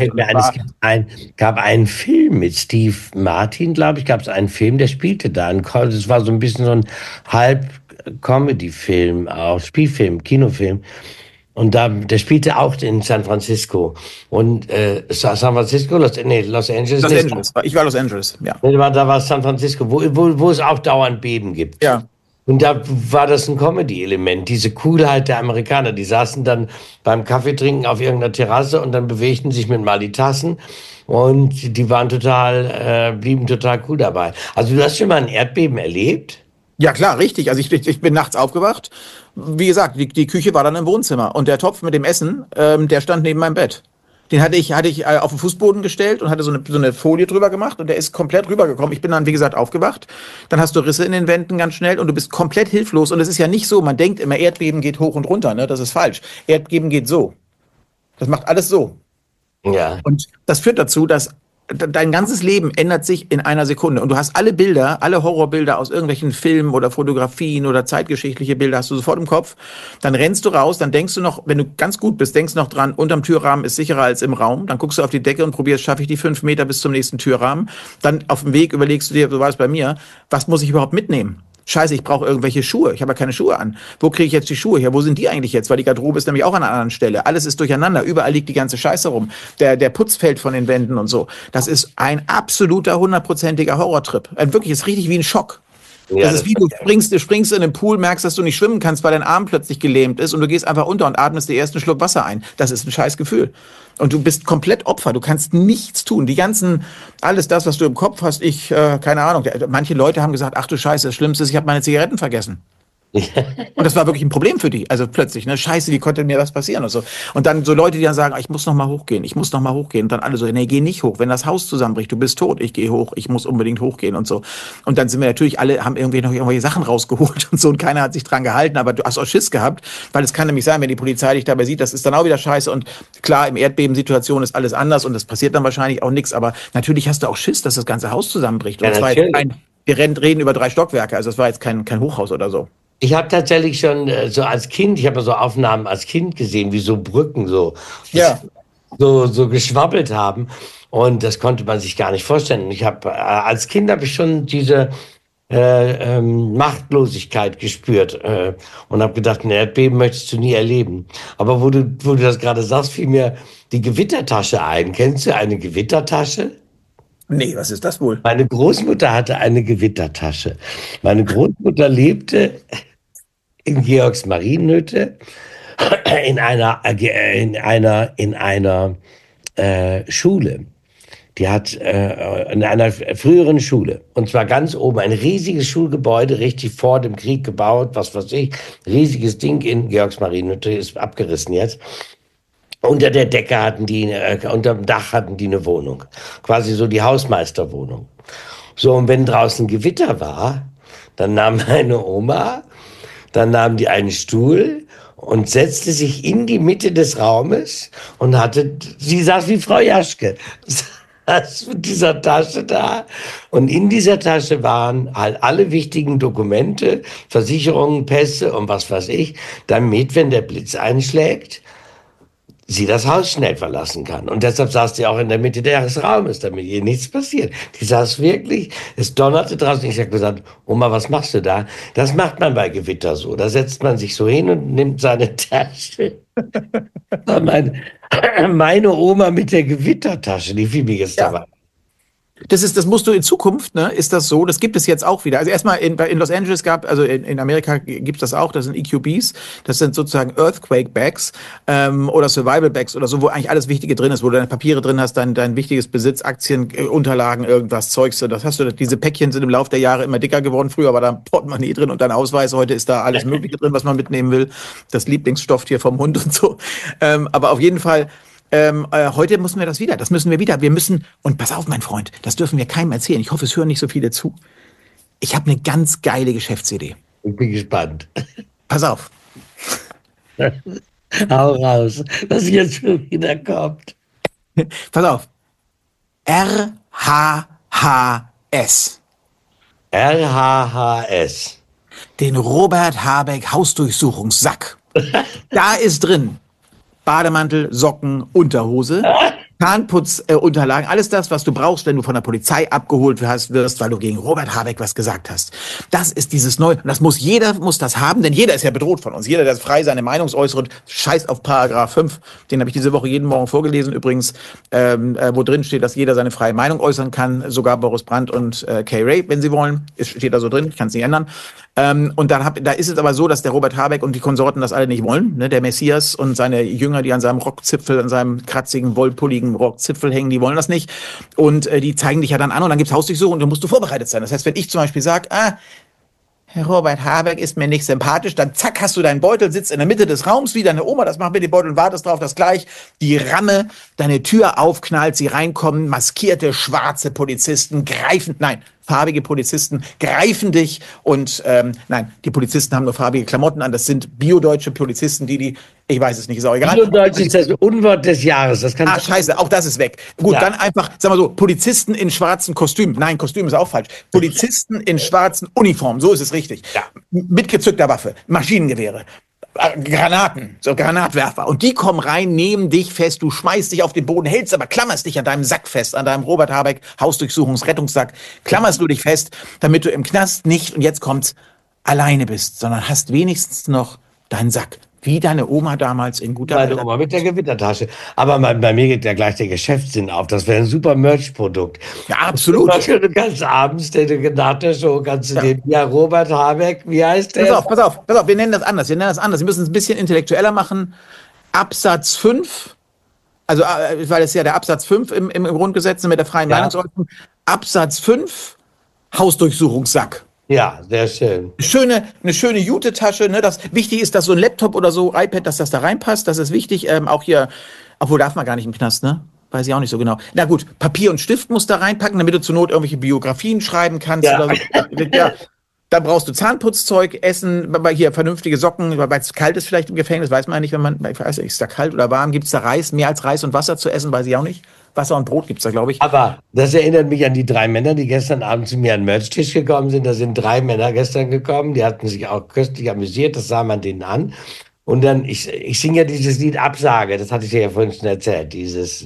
Es gab einen Film mit Steve Martin, glaube ich, gab es einen Film, der spielte da. Es war so ein bisschen so ein Halb-Comedy-Film, auch Spielfilm, Kinofilm. Und der spielte auch in San Francisco. Und San Francisco, Los Angeles. Los Angeles. Ich war Los Angeles, ja. Da war San Francisco, wo es auch dauernd Beben gibt. Ja. Und da war das ein Comedy-Element, diese Coolheit der Amerikaner. Die saßen dann beim Kaffeetrinken auf irgendeiner Terrasse und dann bewegten sich mit mal die Tassen und die waren blieben total cool dabei. Also du hast schon mal ein Erdbeben erlebt? Ja, klar, richtig. Also ich bin nachts aufgewacht. Wie gesagt, die Küche war dann im Wohnzimmer und der Topf mit dem Essen, der stand neben meinem Bett. Den hatte ich auf den Fußboden gestellt und hatte so eine Folie drüber gemacht und der ist komplett rübergekommen. Ich bin dann, wie gesagt, aufgewacht. Dann hast du Risse in den Wänden ganz schnell und du bist komplett hilflos. Und es ist ja nicht so, man denkt immer, Erdbeben geht hoch und runter, ne? Das ist falsch. Erdbeben geht so. Das macht alles so. Ja. Und das führt dazu, dass dein ganzes Leben ändert sich in einer Sekunde. Und du hast alle Bilder, alle Horrorbilder aus irgendwelchen Filmen oder Fotografien oder zeitgeschichtliche Bilder hast du sofort im Kopf. Dann rennst du raus, dann denkst du noch, wenn du ganz gut bist, denkst du noch dran, unterm Türrahmen ist sicherer als im Raum. Dann guckst du auf die Decke und probierst, schaffe ich die 5 Meter bis zum nächsten Türrahmen. Dann auf dem Weg überlegst du dir, so war es bei mir, was muss ich überhaupt mitnehmen? Scheiße, ich brauche irgendwelche Schuhe. Ich habe ja keine Schuhe an. Wo kriege ich jetzt die Schuhe her? Wo sind die eigentlich jetzt? Weil die Garderobe ist nämlich auch an einer anderen Stelle. Alles ist durcheinander. Überall liegt die ganze Scheiße rum. Der Putz fällt von den Wänden und so. Das ist ein absoluter, 100%iger Horrortrip. Wirklich, ist richtig wie ein Schock. Ja, Das ist wie, du springst in den Pool, merkst, dass du nicht schwimmen kannst, weil dein Arm plötzlich gelähmt ist und du gehst einfach unter und atmest den ersten Schluck Wasser ein. Das ist ein scheiß Gefühl. Und du bist komplett Opfer. Du kannst nichts tun. Alles das, was du im Kopf hast, keine Ahnung. Manche Leute haben gesagt, ach du Scheiße, das Schlimmste ist, ich habe meine Zigaretten vergessen. Und das war wirklich ein Problem für die. Also plötzlich, ne, Scheiße, wie konnte mir das passieren und so. Und dann so Leute, die dann sagen, ich muss noch mal hochgehen. Und dann alle so, nee, geh nicht hoch. Wenn das Haus zusammenbricht, du bist tot, ich gehe hoch, ich muss unbedingt hochgehen und so. Und dann sind wir natürlich alle, haben irgendwie noch irgendwelche Sachen rausgeholt und so und keiner hat sich dran gehalten, aber du hast auch Schiss gehabt, weil es kann nämlich sein, wenn die Polizei dich dabei sieht, das ist dann auch wieder scheiße und klar, im Erdbebensituation ist alles anders und es passiert dann wahrscheinlich auch nichts, aber natürlich hast du auch Schiss, dass das ganze Haus zusammenbricht. Und wir reden über 3 Stockwerke, also es war jetzt kein Hochhaus oder so. Ich habe tatsächlich schon so als Kind, ich habe so Aufnahmen als Kind gesehen, wie so Brücken Ja. so geschwabbelt haben. Und das konnte man sich gar nicht vorstellen. Und ich habe als Kind habe ich schon diese Machtlosigkeit gespürt und habe gedacht, ein Erdbeben möchtest du nie erleben. Aber wo du das gerade sagst, fiel mir die Gewittertasche ein. Kennst du eine Gewittertasche? Nee, was ist das wohl? Meine Großmutter hatte eine Gewittertasche. Meine Großmutter lebte in Georgsmarienhütte in einer Schule. Die hat in einer früheren Schule, und zwar ganz oben, ein riesiges Schulgebäude, richtig vor dem Krieg gebaut, was weiß ich, riesiges Ding in Georgsmarienhütte, ist abgerissen jetzt. Unter der Decke unterm Dach hatten die eine Wohnung. Quasi so die Hausmeisterwohnung. So, und wenn draußen Gewitter war, dann nahm meine Oma, dann nahm die einen Stuhl und setzte sich in die Mitte des Raumes und sie saß wie Frau Jaschke, saß mit dieser Tasche da. Und in dieser Tasche waren halt alle wichtigen Dokumente, Versicherungen, Pässe und was weiß ich, damit, wenn der Blitz einschlägt, sie das Haus schnell verlassen kann. Und deshalb saß sie auch in der Mitte des Raumes, damit ihr nichts passiert. Die saß wirklich, es donnerte draußen. Ich habe gesagt, Oma, was machst du da? Das macht man bei Gewitter so. Da setzt man sich so hin und nimmt seine Tasche. Meine Oma mit der Gewittertasche, die fiel mir jetzt dabei. Das musst du in Zukunft, ne, ist das so, das gibt es jetzt auch wieder. Also erstmal in Los Angeles also in Amerika gibt es das auch, das sind EQBs, das sind sozusagen Earthquake Bags oder Survival Bags oder so, wo eigentlich alles Wichtige drin ist, wo du deine Papiere drin hast, dein wichtiges Besitz, Aktien, Unterlagen, irgendwas, Zeugs, das hast du, diese Päckchen sind im Laufe der Jahre immer dicker geworden, früher war da ein Portemonnaie drin und dein Ausweis, heute ist da alles Mögliche drin, was man mitnehmen will, das Lieblingsstofftier vom Hund und so, aber auf jeden Fall heute müssen wir das müssen wir wieder. Wir müssen, und pass auf, mein Freund, das dürfen wir keinem erzählen. Ich hoffe, es hören nicht so viele zu. Ich habe eine ganz geile Geschäftsidee. Ich bin gespannt. Pass auf. Hau raus, was jetzt schon wieder kommt. Pass auf. RHHS. RHHS. Den Robert Habeck Hausdurchsuchungssack. Da ist drin Bademantel, Socken, Unterhose, Zahnputzunterlagen, alles das, was du brauchst, wenn du von der Polizei abgeholt wirst, weil du gegen Robert Habeck was gesagt hast. Das ist dieses Neue. Und jeder muss das haben, denn jeder ist ja bedroht von uns. Jeder, der frei seine Meinung äußert, scheißt auf Paragraph 5. Den habe ich diese Woche jeden Morgen vorgelesen übrigens, wo drin steht, dass jeder seine freie Meinung äußern kann, sogar Boris Brandt und Kay Ray, wenn sie wollen. Steht da so drin, ich kann es nicht ändern. Und da ist es aber so, dass der Robert Habeck und die Konsorten das alle nicht wollen. Ne? Der Messias und seine Jünger, die an seinem Rockzipfel, an seinem kratzigen, wollpulligen Rockzipfel hängen, die wollen das nicht. Und die zeigen dich ja dann an und dann gibt's Hausdurchsuchung und dann musst du vorbereitet sein. Das heißt, wenn ich zum Beispiel sage, Herr Robert Habeck ist mir nicht sympathisch, dann zack, hast du deinen Beutel, sitzt in der Mitte des Raums, wie deine Oma das macht mit dem Beutel und wartest drauf, dass gleich die Ramme deine Tür aufknallt, sie reinkommen, maskierte, schwarze Polizisten farbige Polizisten greifen dich und die Polizisten haben nur farbige Klamotten an, das sind biodeutsche Polizisten, ich weiß es nicht, ist auch egal. Biodeutsch ist das Unwort des Jahres. Das kann scheiße, auch das ist weg. Gut, dann einfach, sagen wir so, Polizisten in schwarzen Kostümen. Nein, Kostüm ist auch falsch. Polizisten in schwarzen Uniformen, so ist es richtig. Ja. Mit gezückter Waffe, Maschinengewehre, Granaten, so Granatwerfer. Und die kommen rein, nehmen dich fest, du schmeißt dich auf den Boden, hältst aber, klammerst dich an deinem Sack fest, an deinem Robert Habeck Hausdurchsuchungsrettungssack, klammerst du dich fest, damit du im Knast nicht, und jetzt kommt's, alleine bist, sondern hast wenigstens noch deinen Sack. Wie deine Oma damals in guter Meine alter Oma mit der Gewittertasche. Aber bei mir geht ja gleich der Geschäftssinn auf. Das wäre ein super Merch-Produkt. Ja, absolut. Du kannst abends, nach der Show, kannst du Ja. den, ja, Robert Habeck, wie heißt der? Pass auf, wir nennen das anders. Wir müssen es ein bisschen intellektueller machen. Absatz 5, also weil es ja der Absatz 5 im Grundgesetz mit der freien Ja. Meinungsäußerung. Absatz 5, Hausdurchsuchungssack. Ja, sehr schön. Eine schöne Jute-Tasche. Ne? Das wichtig ist, dass so ein Laptop oder so, iPad, dass das da reinpasst. Das ist wichtig. Auch hier, obwohl darf man gar nicht im Knast, ne? Weiß ich auch nicht so genau. Na gut, Papier und Stift musst du da reinpacken, damit du zur Not irgendwelche Biografien schreiben kannst Ja. oder so. Ja. Dann brauchst du Zahnputzzeug, Essen, hier vernünftige Socken, weil es kalt ist vielleicht im Gefängnis, weiß man ja nicht, ich weiß nicht, ist da kalt oder warm, gibt es da Reis, mehr als Reis und Wasser zu essen, weiß ich auch nicht. Wasser und Brot gibt es da, glaube ich. Aber das erinnert mich an die 3 Männer, die gestern Abend zu mir an den Merchtisch gekommen sind. Da sind 3 Männer gestern gekommen, die hatten sich auch köstlich amüsiert, das sah man denen an. Und dann, ich singe ja dieses Lied Absage, das hatte ich dir ja vorhin schon erzählt, dieses,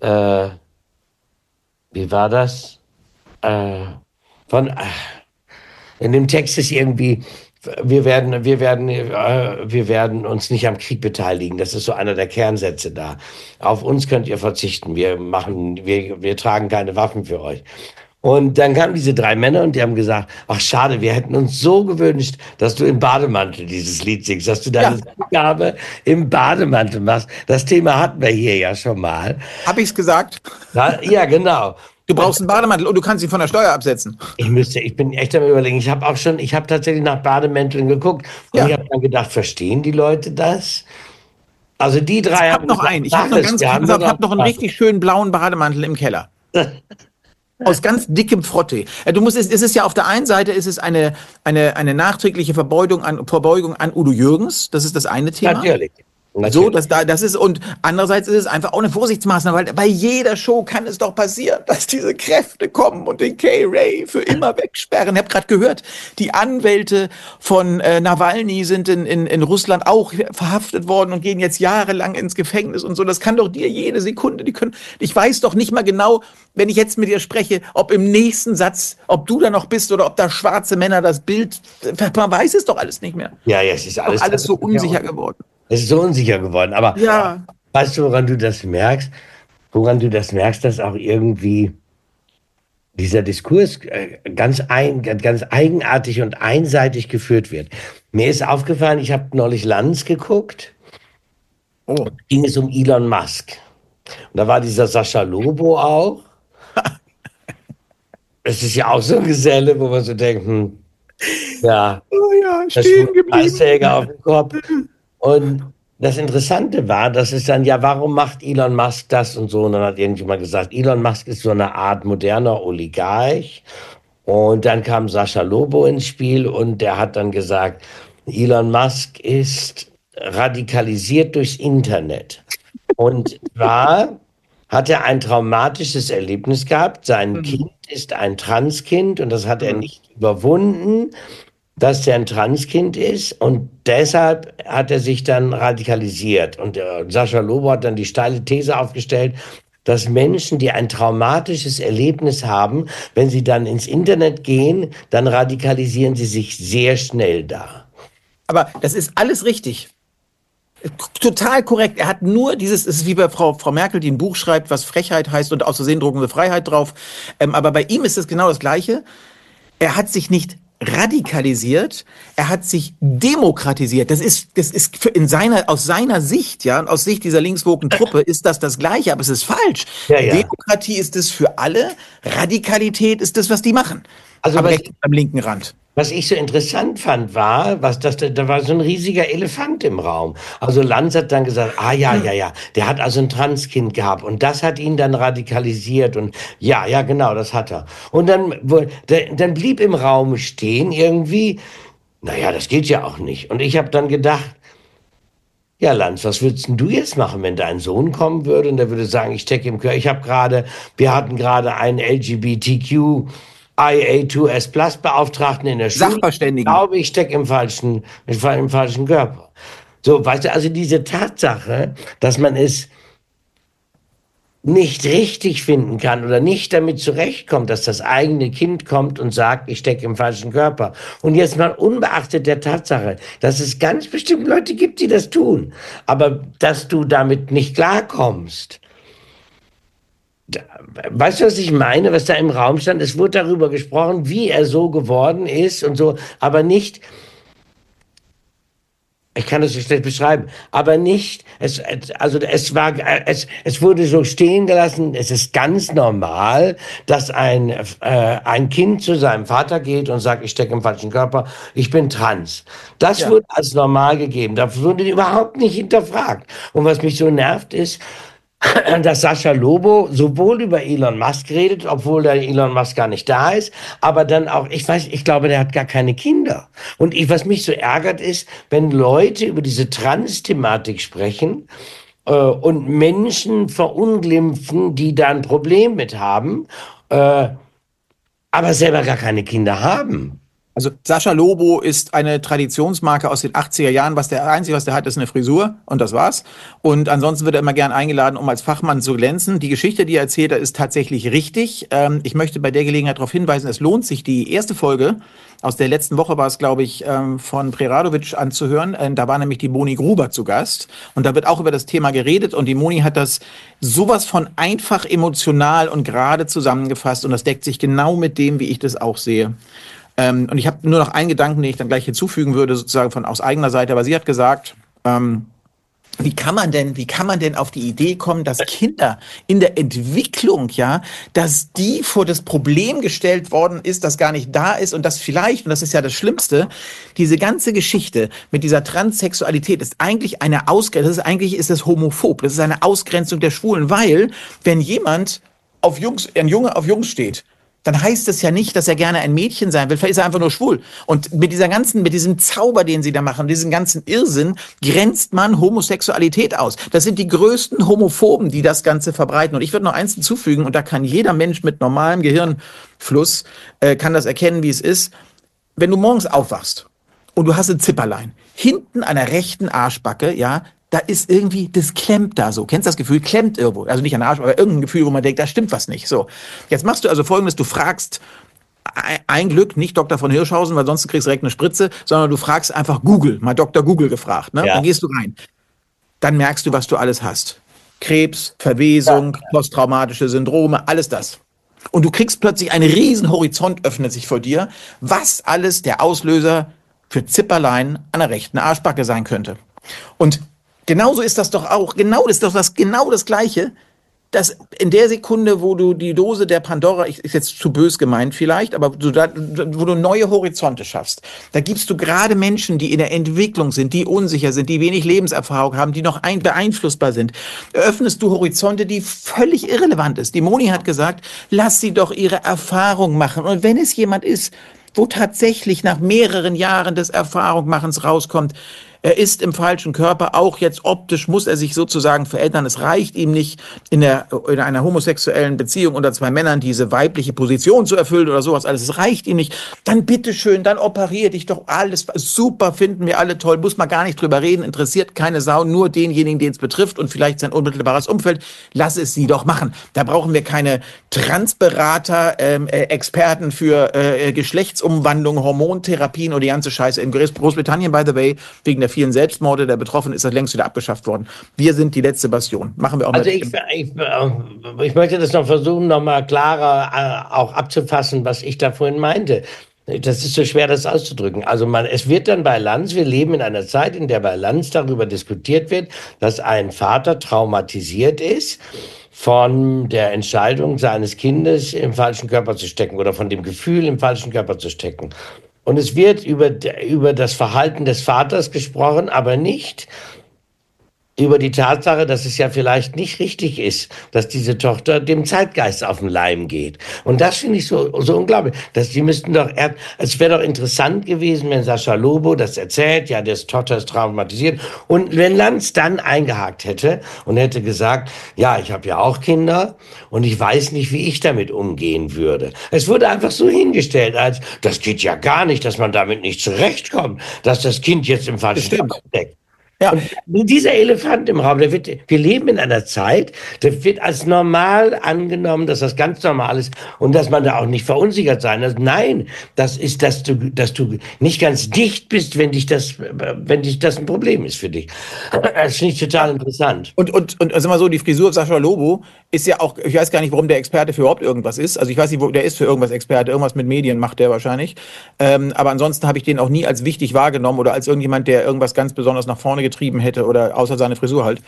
wie war das? Von, in dem Text ist irgendwie, wir werden uns nicht am Krieg beteiligen. Das ist so einer der Kernsätze da. Auf uns könnt ihr verzichten. Wir tragen keine Waffen für euch. Und dann kamen diese 3 Männer und die haben gesagt, ach schade, wir hätten uns so gewünscht, dass du im Bademantel dieses Lied singst, dass du deine Aufgabe im Bademantel machst. Das Thema hatten wir hier ja schon mal. Hab ich's gesagt? Ja, genau. Du brauchst einen Bademantel und du kannst ihn von der Steuer absetzen. Ich bin echt am Überlegen. Ich habe tatsächlich nach Bademänteln geguckt und ich habe dann gedacht, verstehen die Leute das? Also die 3 Ich haben hab noch einen. Ich habe noch einen richtig schönen blauen Bademantel im Keller. Aus ganz dickem Frottee. Es ist ja auf der einen Seite ist es eine nachträgliche Verbeugung an Udo Jürgens. Das ist das eine Thema. Natürlich. So, das ist, und andererseits ist es einfach auch eine Vorsichtsmaßnahme, weil bei jeder Show kann es doch passieren, dass diese Kräfte kommen und den K-Ray für immer wegsperren. Ich habe gerade gehört, die Anwälte von Nawalny sind in Russland auch verhaftet worden und gehen jetzt jahrelang ins Gefängnis und so. Das kann doch dir jede Sekunde, ich weiß doch nicht mal genau, wenn ich jetzt mit dir spreche, ob im nächsten Satz, ob du da noch bist oder ob da schwarze Männer das Bild, man weiß es doch alles nicht mehr. Ja, es ist alles so unsicher geworden. Es ist so unsicher geworden. Aber weißt du, woran du das merkst? Woran du das merkst, dass auch irgendwie dieser Diskurs ganz eigenartig und einseitig geführt wird. Mir ist aufgefallen, ich habe neulich Lanz geguckt. Ging es um Elon Musk. Und da war dieser Sascha Lobo auch. Es ist ja auch so ein Geselle, wo man so denkt, stehen geblieben. Preisträger auf dem Kopf. Und das Interessante war, dass es dann, warum macht Elon Musk das und so? Und dann hat irgendjemand gesagt, Elon Musk ist so eine Art moderner Oligarch. Und dann kam Sascha Lobo ins Spiel und der hat dann gesagt, Elon Musk ist radikalisiert durchs Internet. Und zwar hat er ein traumatisches Erlebnis gehabt. Sein Kind ist ein Transkind und das hat er nicht überwunden, dass er ein Transkind ist, und deshalb hat er sich dann radikalisiert. Und Sascha Lobo hat dann die steile These aufgestellt, dass Menschen, die ein traumatisches Erlebnis haben, wenn sie dann ins Internet gehen, dann radikalisieren sie sich sehr schnell da. Aber das ist alles richtig. Total korrekt. Er hat nur es ist wie bei Frau Merkel, die ein Buch schreibt, was Frechheit heißt und aus Versehen drucken wir Freiheit drauf. Aber bei ihm ist es genau das Gleiche. Er hat sich nicht radikalisiert, er hat sich demokratisiert. Das ist aus seiner Sicht, und aus Sicht dieser linkswoken Truppe ist das Gleiche, aber es ist falsch. Ja. Demokratie ist es für alle, Radikalität ist das, was die machen. Also am linken Rand. Was ich so interessant fand, war, da war so ein riesiger Elefant im Raum. Also Lanz hat dann gesagt, der hat also ein Transkind gehabt und das hat ihn dann radikalisiert und ja, genau, das hat er. Und dann blieb im Raum stehen irgendwie, das geht ja auch nicht. Und ich habe dann gedacht, ja, Lanz, was würdest denn du jetzt machen, wenn dein Sohn kommen würde und der würde sagen, ich stecke im Körper, wir hatten gerade einen LGBTQ IA2S Beauftragten in der Schule. Sachverständigen. Ich glaube, ich stecke im falschen Körper. So, weißt du, also diese Tatsache, dass man es nicht richtig finden kann oder nicht damit zurechtkommt, dass das eigene Kind kommt und sagt, ich stecke im falschen Körper. Und jetzt mal unbeachtet der Tatsache, dass es ganz bestimmte Leute gibt, die das tun, aber dass du damit nicht klarkommst. Weißt du, was ich meine, was da im Raum stand? Es wurde darüber gesprochen, wie er so geworden ist und so, aber nicht, ich kann das so schlecht beschreiben, aber nicht, es wurde so stehen gelassen, es ist ganz normal, dass ein Kind zu seinem Vater geht und sagt, ich stecke im falschen Körper, ich bin trans. Das wurde als normal gegeben, da wurde überhaupt nicht hinterfragt. Und was mich so nervt ist, dass Sascha Lobo sowohl über Elon Musk redet, obwohl der Elon Musk gar nicht da ist, aber dann auch, ich glaube, der hat gar keine Kinder. Und was mich so ärgert ist, wenn Leute über diese Trans-Thematik sprechen und Menschen verunglimpfen, die da ein Problem mit haben, aber selber gar keine Kinder haben. Also Sascha Lobo ist eine Traditionsmarke aus den 80er Jahren. Einzige, was der hat, ist eine Frisur und das war's. Und ansonsten wird er immer gern eingeladen, um als Fachmann zu glänzen. Die Geschichte, die er erzählt hat, ist tatsächlich richtig. Ich möchte bei der Gelegenheit darauf hinweisen, es lohnt sich, die erste Folge aus der letzten Woche war es, glaube ich, von Preradovic anzuhören. Da war nämlich die Moni Gruber zu Gast. Und da wird auch über das Thema geredet. Und die Moni hat das sowas von einfach emotional und gerade zusammengefasst. Und das deckt sich genau mit dem, wie ich das auch sehe. Und ich habe nur noch einen Gedanken, den ich dann gleich hinzufügen würde, sozusagen aus eigener Seite. Aber sie hat gesagt, wie kann man denn auf die Idee kommen, dass Kinder in der Entwicklung, ja, dass die vor das Problem gestellt worden ist, das gar nicht da ist und das vielleicht, und das ist ja das Schlimmste, diese ganze Geschichte mit dieser Transsexualität ist eigentlich eine Ausgrenzung, ist es homophob, das ist eine Ausgrenzung der Schwulen, weil wenn jemand ein Junge auf Jungs steht, dann heißt es ja nicht, dass er gerne ein Mädchen sein will. Vielleicht ist er einfach nur schwul. Und mit diesem Zauber, den sie da machen, diesen ganzen Irrsinn, grenzt man Homosexualität aus. Das sind die größten Homophoben, die das Ganze verbreiten. Und ich würde noch eins hinzufügen, und da kann jeder Mensch mit normalem Gehirnfluss, kann das erkennen, wie es ist. Wenn du morgens aufwachst und du hast ein Zipperlein, hinten an der rechten Arschbacke, ja, da ist irgendwie, das klemmt da so. Kennst du das Gefühl? Klemmt irgendwo. Also nicht an der Arsch, aber irgendein Gefühl, wo man denkt, da stimmt was nicht. So. Jetzt machst du also Folgendes, du fragst ein Glück, nicht Dr. von Hirschhausen, weil sonst kriegst du direkt eine Spritze, sondern du fragst einfach Google, mal Dr. Google gefragt, ne? Ja. Dann gehst du rein. Dann merkst du, was du alles hast. Krebs, Verwesung, posttraumatische Syndrome, alles das. Und du kriegst plötzlich einen riesen Horizont, öffnet sich vor dir, was alles der Auslöser für Zipperlein an der rechten Arschbacke sein könnte. Und genauso ist das doch auch, genau das Gleiche, dass in der Sekunde, wo du die Dose der Pandora, ist jetzt zu bös gemeint vielleicht, aber wo du neue Horizonte schaffst, da gibst du gerade Menschen, die in der Entwicklung sind, die unsicher sind, die wenig Lebenserfahrung haben, die noch beeinflussbar sind, öffnest du Horizonte, die völlig irrelevant ist. Die Moni hat gesagt, lass sie doch ihre Erfahrung machen. Und wenn es jemand ist, wo tatsächlich nach mehreren Jahren des Erfahrungmachens rauskommt, er ist im falschen Körper, auch jetzt optisch muss er sich sozusagen verändern. Es reicht ihm nicht, in einer homosexuellen Beziehung unter zwei Männern diese weibliche Position zu erfüllen oder sowas alles. Es reicht ihm nicht. Dann bitteschön, dann operier dich doch alles. Super, finden wir alle toll. Muss man gar nicht drüber reden. Interessiert keine Sau, nur denjenigen, den es betrifft und vielleicht sein unmittelbares Umfeld. Lass es sie doch machen. Da brauchen wir keine Transberater, Experten für Geschlechtsumwandlung, Hormontherapien und die ganze Scheiße. In Großbritannien, by the way, wegen der vielen Selbstmorde der Betroffenen ist das längst wieder abgeschafft worden. Wir sind die letzte Bastion. Machen wir auch also ich möchte das noch versuchen, noch mal klarer auch abzufassen, was ich da vorhin meinte. Das ist so schwer, das auszudrücken. Also es wird dann bei Lanz, wir leben in einer Zeit, in der bei Lanz darüber diskutiert wird, dass ein Vater traumatisiert ist von der Entscheidung seines Kindes im falschen Körper zu stecken oder von dem Gefühl im falschen Körper zu stecken. Und es wird über das Verhalten des Vaters gesprochen, aber nicht über die Tatsache, dass es ja vielleicht nicht richtig ist, dass diese Tochter dem Zeitgeist auf den Leim geht. Und das finde ich so unglaublich. Es wäre doch interessant gewesen, wenn Sascha Lobo das erzählt, ja, das Tochter ist traumatisiert. Und wenn Lanz dann eingehakt hätte und hätte gesagt, ja, ich habe ja auch Kinder und ich weiß nicht, wie ich damit umgehen würde. Es wurde einfach so hingestellt, als, das geht ja gar nicht, dass man damit nicht zurechtkommt, dass das Kind jetzt im falschen Körper steckt. Ja. Und dieser Elefant im Raum, wir leben in einer Zeit, der wird als normal angenommen, dass das ganz normal ist und dass man da auch nicht verunsichert sein muss. Nein, das ist, dass du nicht ganz dicht bist, wenn dich das ein Problem ist für dich. Das finde ich total interessant. Und sag mal so, die Frisur Sascha Lobo ist ja auch, ich weiß gar nicht, warum der Experte für überhaupt irgendwas ist. Also ich weiß nicht, wo der ist für irgendwas Experte. Irgendwas mit Medien macht der wahrscheinlich. Aber ansonsten habe ich den auch nie als wichtig wahrgenommen oder als irgendjemand, der irgendwas ganz besonders nach vorne getrieben hätte oder außer seine Frisur halt.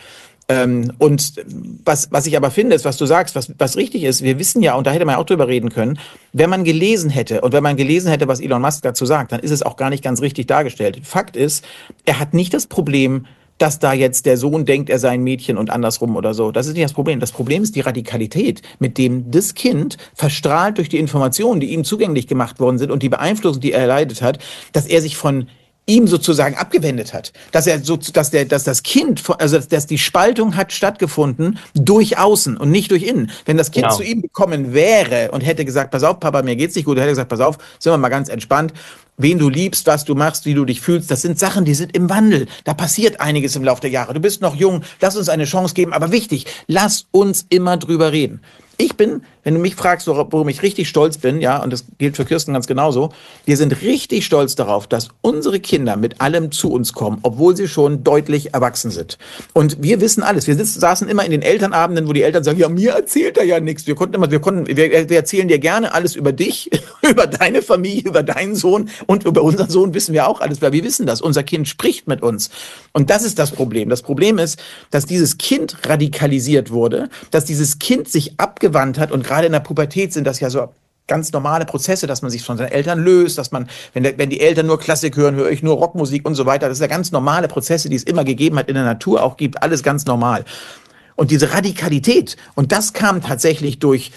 Und was ich aber finde, ist, was du sagst, was richtig ist, wir wissen ja, und da hätte man ja auch drüber reden können, wenn man gelesen hätte und wenn man gelesen hätte, was Elon Musk dazu sagt, dann ist es auch gar nicht ganz richtig dargestellt. Fakt ist, er hat nicht das Problem, dass da jetzt der Sohn denkt, er sei ein Mädchen und andersrum oder so. Das ist nicht das Problem. Das Problem ist die Radikalität, mit dem das Kind verstrahlt durch die Informationen, die ihm zugänglich gemacht worden sind und die Beeinflussung, die er erleidet hat, dass er sich von ihm sozusagen abgewendet hat, dass das Kind, also dass die Spaltung hat stattgefunden durch außen und nicht durch innen. Wenn das Kind zu ihm gekommen wäre und hätte gesagt, pass auf, Papa, mir geht's nicht gut, er hätte gesagt, pass auf, sind wir mal ganz entspannt, wen du liebst, was du machst, wie du dich fühlst, das sind Sachen, die sind im Wandel. Da passiert einiges im Laufe der Jahre. Du bist noch jung, lass uns eine Chance geben, aber wichtig, lass uns immer drüber reden. Ich bin, wenn du mich fragst, worum ich richtig stolz bin, ja, und das gilt für Kirsten ganz genauso, wir sind richtig stolz darauf, dass unsere Kinder mit allem zu uns kommen, obwohl sie schon deutlich erwachsen sind. Und wir wissen alles. Wir saßen immer in den Elternabenden, wo die Eltern sagen, ja, mir erzählt er ja nichts. Wir erzählen dir gerne alles über dich, über deine Familie, über deinen Sohn und über unseren Sohn wissen wir auch alles, weil wir wissen das. Unser Kind spricht mit uns. Und das ist das Problem. Das Problem ist, dass dieses Kind radikalisiert wurde, dass dieses Kind sich abgewandt hat und gerade in der Pubertät sind das ja so ganz normale Prozesse, dass man sich von seinen Eltern löst, dass man, wenn die Eltern nur Klassik hören, höre ich nur Rockmusik und so weiter. Das sind ja ganz normale Prozesse, die es immer gegeben hat, in der Natur auch gibt, alles ganz normal. Und diese Radikalität, und das kam tatsächlich durch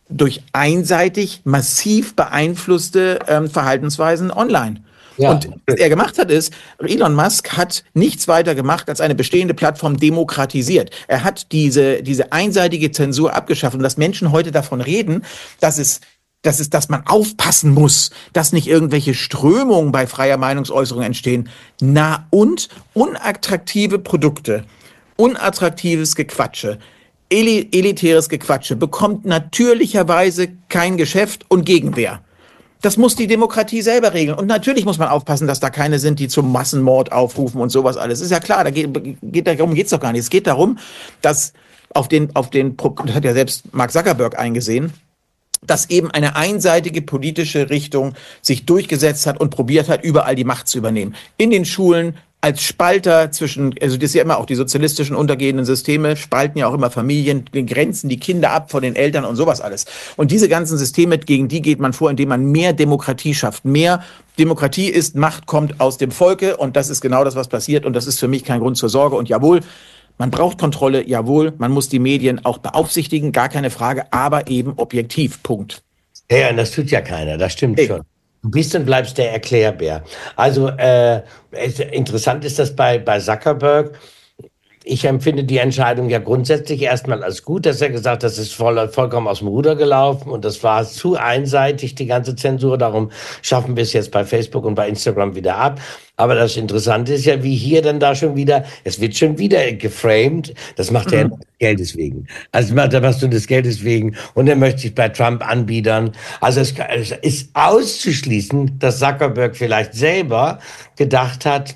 einseitig massiv beeinflusste Verhaltensweisen online. Ja. Und was er gemacht hat ist, Elon Musk hat nichts weiter gemacht, als eine bestehende Plattform demokratisiert. Er hat diese einseitige Zensur abgeschafft und dass Menschen heute davon reden, dass man aufpassen muss, dass nicht irgendwelche Strömungen bei freier Meinungsäußerung entstehen. Und unattraktive Produkte, unattraktives Gequatsche, elitäres Gequatsche bekommt natürlicherweise kein Geschäft und Gegenwehr. Das muss die Demokratie selber regeln. Und natürlich muss man aufpassen, dass da keine sind, die zum Massenmord aufrufen und sowas alles. Ist ja klar, darum geht's doch gar nicht. Es geht darum, dass das hat ja selbst Mark Zuckerberg eingesehen, dass eben eine einseitige politische Richtung sich durchgesetzt hat und probiert hat, überall die Macht zu übernehmen. In den Schulen, als Spalter zwischen, also das ist ja immer auch die sozialistischen untergehenden Systeme, spalten ja auch immer Familien, grenzen die Kinder ab von den Eltern und sowas alles. Und diese ganzen Systeme, gegen die geht man vor, indem man mehr Demokratie schafft. Mehr Demokratie ist, Macht kommt aus dem Volke und das ist genau das, was passiert und das ist für mich kein Grund zur Sorge. Und jawohl, man braucht Kontrolle, jawohl, man muss die Medien auch beaufsichtigen, gar keine Frage, aber eben objektiv, Punkt. Ja, und das tut ja keiner, das stimmt schon. Du bist und bleibst der Erklärbär. Also interessant ist das bei Zuckerberg. Ich empfinde die Entscheidung ja grundsätzlich erstmal als gut, dass er gesagt hat, das ist vollkommen aus dem Ruder gelaufen und das war zu einseitig, die ganze Zensur. Darum schaffen wir es jetzt bei Facebook und bei Instagram wieder ab. Aber das Interessante ist ja, wie hier dann da schon wieder, es wird schon wieder geframed, das macht er des Geldes wegen. Also macht er was nur des Geldes wegen und er möchte sich bei Trump anbiedern. Also es ist auszuschließen, dass Zuckerberg vielleicht selber gedacht hat,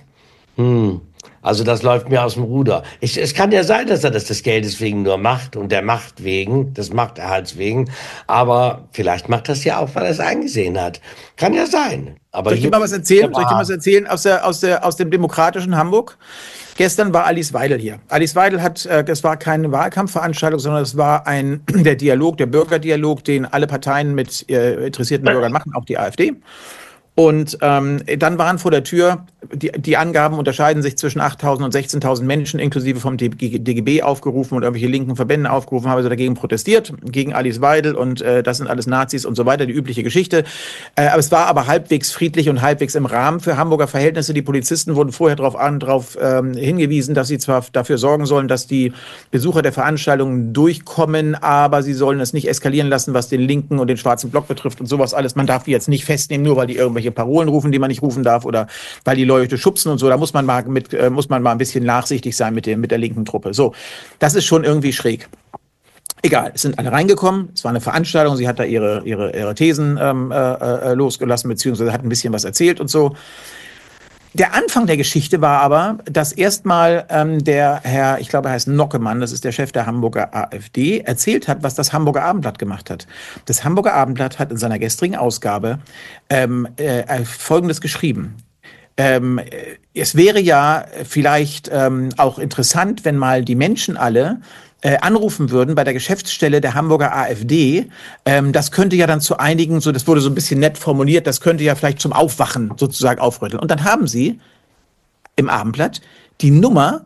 also das läuft mir aus dem Ruder. Es kann ja sein, dass er das des Geldes wegen nur macht und der Macht wegen, des Machterhalts wegen. Aber vielleicht macht das ja auch, weil er es eingesehen hat. Kann ja sein. Aber Soll ich dir mal was erzählen? Aus dem demokratischen Hamburg? Gestern war Alice Weidel hier. Alice Weidel das war keine Wahlkampfveranstaltung, sondern es war der Dialog, der Bürgerdialog, den alle Parteien mit interessierten Bürgern machen, auch die AfD. Und dann waren vor der Tür, die Angaben unterscheiden sich zwischen 8.000 und 16.000 Menschen, inklusive vom DGB aufgerufen und irgendwelche linken Verbände aufgerufen, haben also dagegen protestiert, gegen Alice Weidel und das sind alles Nazis und so weiter, die übliche Geschichte. Aber es war aber halbwegs friedlich und halbwegs im Rahmen für Hamburger Verhältnisse. Die Polizisten wurden vorher darauf hingewiesen, dass sie zwar dafür sorgen sollen, dass die Besucher der Veranstaltungen durchkommen, aber sie sollen es nicht eskalieren lassen, was den linken und den schwarzen Block betrifft und sowas alles. Man darf die jetzt nicht festnehmen, nur weil die irgendwelche Parolen rufen, die man nicht rufen darf oder weil die Leute schubsen und so, da muss man mal ein bisschen nachsichtig sein mit der linken Truppe. So, das ist schon irgendwie schräg. Egal, es sind alle reingekommen, es war eine Veranstaltung, sie hat da ihre Thesen losgelassen, beziehungsweise hat ein bisschen was erzählt und so. Der Anfang der Geschichte war aber, dass erstmal der Herr, ich glaube, er heißt Nockemann, das ist der Chef der Hamburger AfD, erzählt hat, was das Hamburger Abendblatt gemacht hat. Das Hamburger Abendblatt hat in seiner gestrigen Ausgabe Folgendes geschrieben. Es wäre ja vielleicht auch interessant, wenn mal die Menschen alle anrufen würden bei der Geschäftsstelle der Hamburger AfD. Das könnte ja dann zu einigen, so das wurde so ein bisschen nett formuliert, das könnte ja vielleicht zum Aufwachen sozusagen aufrütteln. Und dann haben sie im Abendblatt die Nummer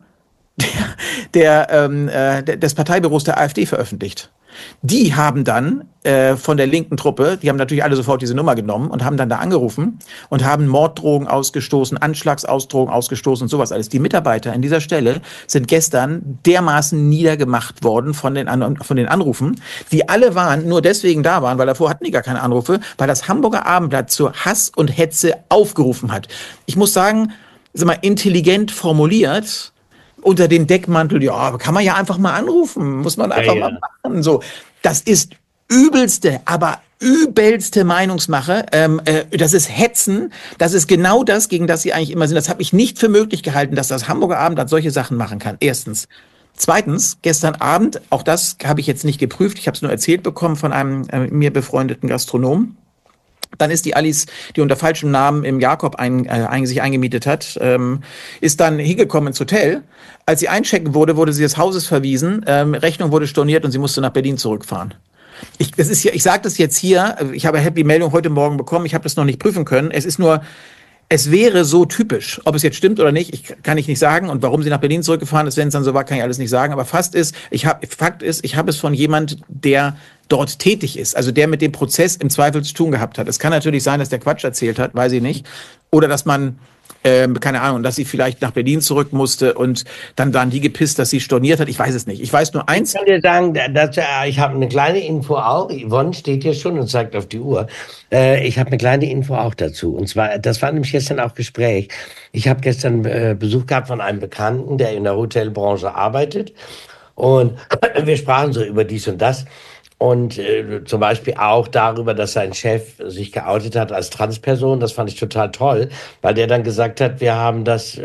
des Parteibüros der AfD veröffentlicht. Die haben dann von der linken Truppe, die haben natürlich alle sofort diese Nummer genommen und haben dann da angerufen und haben Morddrohungen ausgestoßen, Anschlagsausdrohungen ausgestoßen und sowas alles. Die Mitarbeiter an dieser Stelle sind gestern dermaßen niedergemacht worden von den Anrufen, die alle nur deswegen da waren, weil davor hatten die gar keine Anrufe, weil das Hamburger Abendblatt zur Hass und Hetze aufgerufen hat. Ich muss sagen, intelligent formuliert, unter dem Deckmantel, ja, kann man ja einfach mal anrufen, muss man einfach mal machen. So, das ist übelste, aber übelste Meinungsmache. Das ist Hetzen. Das ist genau das, gegen das sie eigentlich immer sind. Das habe ich nicht für möglich gehalten, dass das Hamburger Abendblatt solche Sachen machen kann. Erstens. Zweitens, gestern Abend, auch das habe ich jetzt nicht geprüft, ich habe es nur erzählt bekommen von einem mir befreundeten Gastronomen. Dann ist die Alice, die unter falschem Namen im Jakob sich eingemietet hat, ist dann hingekommen ins Hotel. Als sie einchecken wurde sie des Hauses verwiesen, Rechnung wurde storniert und sie musste nach Berlin zurückfahren. Ich sage das jetzt hier, ich habe die Meldung heute Morgen bekommen, ich habe das noch nicht prüfen können. Es wäre so typisch, ob es jetzt stimmt oder nicht, kann ich nicht sagen. Und warum sie nach Berlin zurückgefahren ist, wenn es dann so war, kann ich alles nicht sagen. Aber Fakt ist, ich habe es von jemand, der dort tätig ist, also der mit dem Prozess im Zweifel zu tun gehabt hat. Es kann natürlich sein, dass der Quatsch erzählt hat, weiß ich nicht. Oder dass man, keine Ahnung, dass sie vielleicht nach Berlin zurück musste und dann waren die gepisst, dass sie storniert hat. Ich weiß es nicht. Ich weiß nur eins. Ich kann dir sagen, ich habe eine kleine Info auch. Yvonne steht hier schon und zeigt auf die Uhr. Ich habe eine kleine Info auch dazu. Und zwar, das war nämlich gestern auch Gespräch. Ich habe gestern Besuch gehabt von einem Bekannten, der in der Hotelbranche arbeitet. Und wir sprachen so über dies und das. Und zum Beispiel auch darüber, dass sein Chef sich geoutet hat als Transperson. Das fand ich total toll, weil der dann gesagt hat, wir haben das,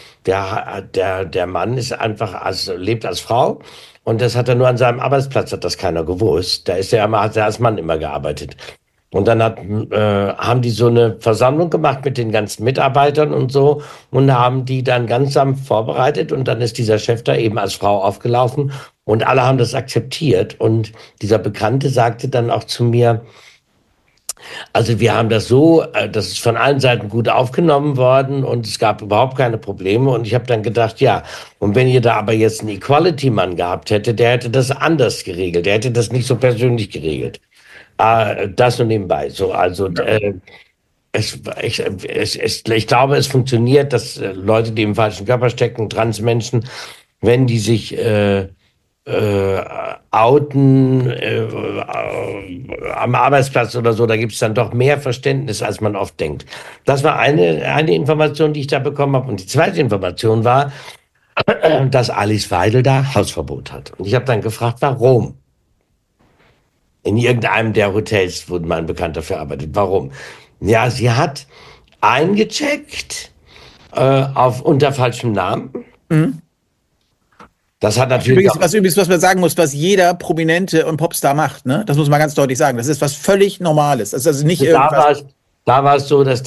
der Mann ist einfach lebt als Frau. Und das hat er nur an seinem Arbeitsplatz, hat das keiner gewusst. Hat er als Mann immer gearbeitet. Und dann haben die so eine Versammlung gemacht mit den ganzen Mitarbeitern und so und haben die dann ganz sanft vorbereitet und dann ist dieser Chef da eben als Frau aufgelaufen und alle haben das akzeptiert und dieser Bekannte sagte dann auch zu mir, also wir haben das ist von allen Seiten gut aufgenommen worden und es gab überhaupt keine Probleme und ich habe dann gedacht, ja, und wenn ihr da aber jetzt einen Equality-Mann gehabt hätte, der hätte das anders geregelt, der hätte das nicht so persönlich geregelt. Das nur nebenbei. So, also ich glaube, es funktioniert, dass Leute, die im falschen Körper stecken, Transmenschen, wenn die sich outen am Arbeitsplatz oder so, da gibt es dann doch mehr Verständnis, als man oft denkt. Das war eine Information, die ich da bekommen habe. Und die zweite Information war, dass Alice Weidel da Hausverbot hat. Und ich habe dann gefragt, warum? In irgendeinem der Hotels, wo mein Bekannter für arbeitet. Warum? Ja, sie hat eingecheckt unter falschem Namen. Mhm. Das hat natürlich übrigens, was man sagen muss, was jeder Prominente und Popstar macht, ne? Das muss man ganz deutlich sagen. Das ist was völlig Normales. Das ist also nicht irgendwas. Da war es so, dass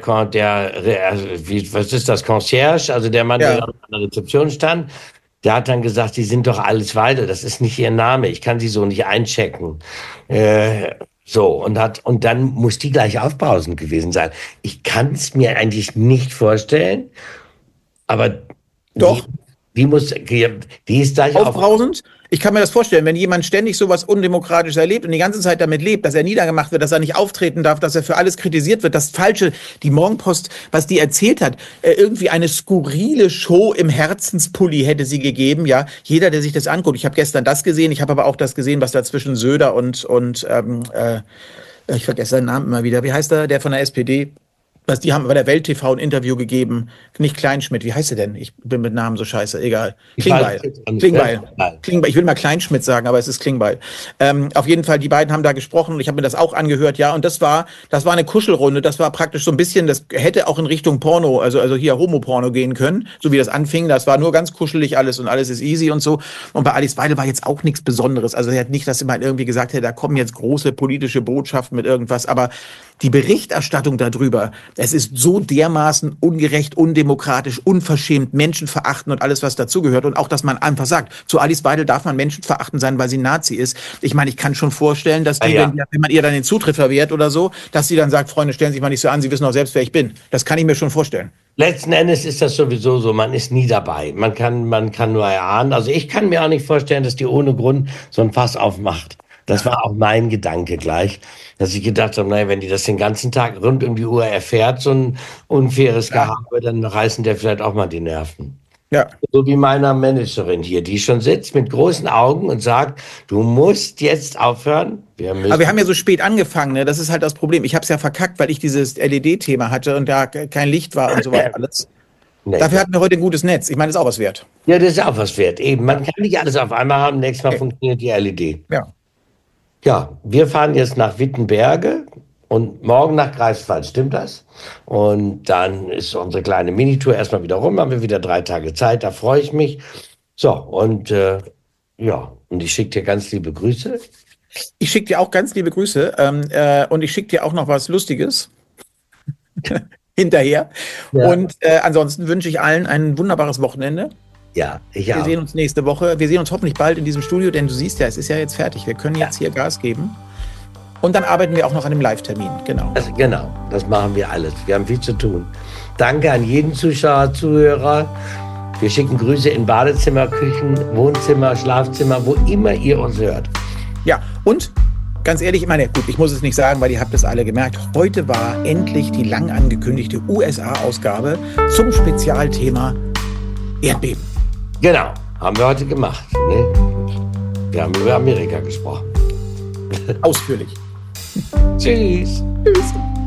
was ist das, Concierge, also der Mann, der an der Rezeption stand, der hat dann gesagt, Sie sind doch Alice Weidel, das ist nicht Ihr Name, ich kann Sie so nicht einchecken. Und dann muss die gleich aufbrausend gewesen sein. Ich kann es mir eigentlich nicht vorstellen, aber doch. Die ist gleich aufbrausend. Ich kann mir das vorstellen, wenn jemand ständig sowas Undemokratisches erlebt und die ganze Zeit damit lebt, dass er niedergemacht wird, dass er nicht auftreten darf, dass er für alles kritisiert wird, das Falsche, die Morgenpost, was die erzählt hat, irgendwie eine skurrile Show im Herzenspulli hätte sie gegeben, ja. Jeder, der sich das anguckt. Ich habe gestern das gesehen, ich habe aber auch das gesehen, was da zwischen Söder und ich vergesse seinen Namen immer wieder. Wie heißt der von der SPD? Die haben bei der Welt TV ein Interview gegeben. Nicht Kleinschmidt, wie heißt sie denn? Ich bin mit Namen so scheiße, egal. Klingbeil. Ich will mal Kleinschmidt sagen, aber es ist Klingbeil. Auf jeden Fall, die beiden haben da gesprochen und ich habe mir das auch angehört, ja. Und das war eine Kuschelrunde. Das war praktisch so ein bisschen, das hätte auch in Richtung Porno, also hier Homo-Porno gehen können, so wie das anfing. Das war nur ganz kuschelig alles und alles ist easy und so. Und bei Alice Weidel war jetzt auch nichts Besonderes. Also er hat nicht, dass sie mal irgendwie gesagt hätte, da kommen jetzt große politische Botschaften mit irgendwas, aber die Berichterstattung darüber, es ist so dermaßen ungerecht, undemokratisch, unverschämt, menschenverachtend und alles, was dazugehört. Und auch, dass man einfach sagt, zu Alice Weidel darf man menschenverachtend sein, weil sie Nazi ist. Ich meine, ich kann schon vorstellen, dass die, wenn man ihr dann den Zutritt verwehrt oder so, dass sie dann sagt, Freunde, stellen Sie sich mal nicht so an, Sie wissen auch selbst, wer ich bin. Das kann ich mir schon vorstellen. Letzten Endes ist das sowieso so, man ist nie dabei. Man kann nur erahnen. Also ich kann mir auch nicht vorstellen, dass die ohne Grund so ein Fass aufmacht. Das war auch mein Gedanke gleich, dass ich gedacht habe, naja, wenn die das den ganzen Tag rund um die Uhr erfährt, so ein unfaires Gehabe, dann reißen der vielleicht auch mal die Nerven. Ja. So wie meiner Managerin hier, die schon sitzt mit großen Augen und sagt, du musst jetzt aufhören. Aber wir haben ja so spät angefangen, ne? Das ist halt das Problem. Ich habe es ja verkackt, weil ich dieses LED-Thema hatte und da kein Licht war und so weiter alles. Nee, dafür hatten wir heute ein gutes Netz. Ich meine, das ist auch was wert. Ja, das ist auch was wert. Eben, man kann nicht alles auf einmal haben. Nächstes Mal funktioniert die LED. Ja. Ja, wir fahren jetzt nach Wittenberge und morgen nach Greifswald, stimmt das? Und dann ist unsere kleine Minitour erstmal wieder rum, haben wir wieder 3 Tage Zeit, da freue ich mich. So, und und ich schicke dir ganz liebe Grüße. Ich schicke dir auch ganz liebe Grüße und ich schicke dir auch noch was Lustiges hinterher. Ja. Und ansonsten wünsche ich allen ein wunderbares Wochenende. Ja, ich auch. Wir sehen uns nächste Woche. Wir sehen uns hoffentlich bald in diesem Studio, denn du siehst ja, es ist ja jetzt fertig. Wir können jetzt hier Gas geben. Und dann arbeiten wir auch noch an einem Live-Termin. Genau. Das machen wir alles. Wir haben viel zu tun. Danke an jeden Zuschauer, Zuhörer. Wir schicken Grüße in Badezimmer, Küchen, Wohnzimmer, Schlafzimmer, wo immer ihr uns hört. Ja, und ganz ehrlich, ich muss es nicht sagen, weil ihr habt es alle gemerkt. Heute war endlich die lang angekündigte USA-Ausgabe zum Spezialthema Erdbeben. Genau, haben wir heute gemacht. Ne? Wir haben über Amerika gesprochen. Ausführlich. Tschüss. Tschüss.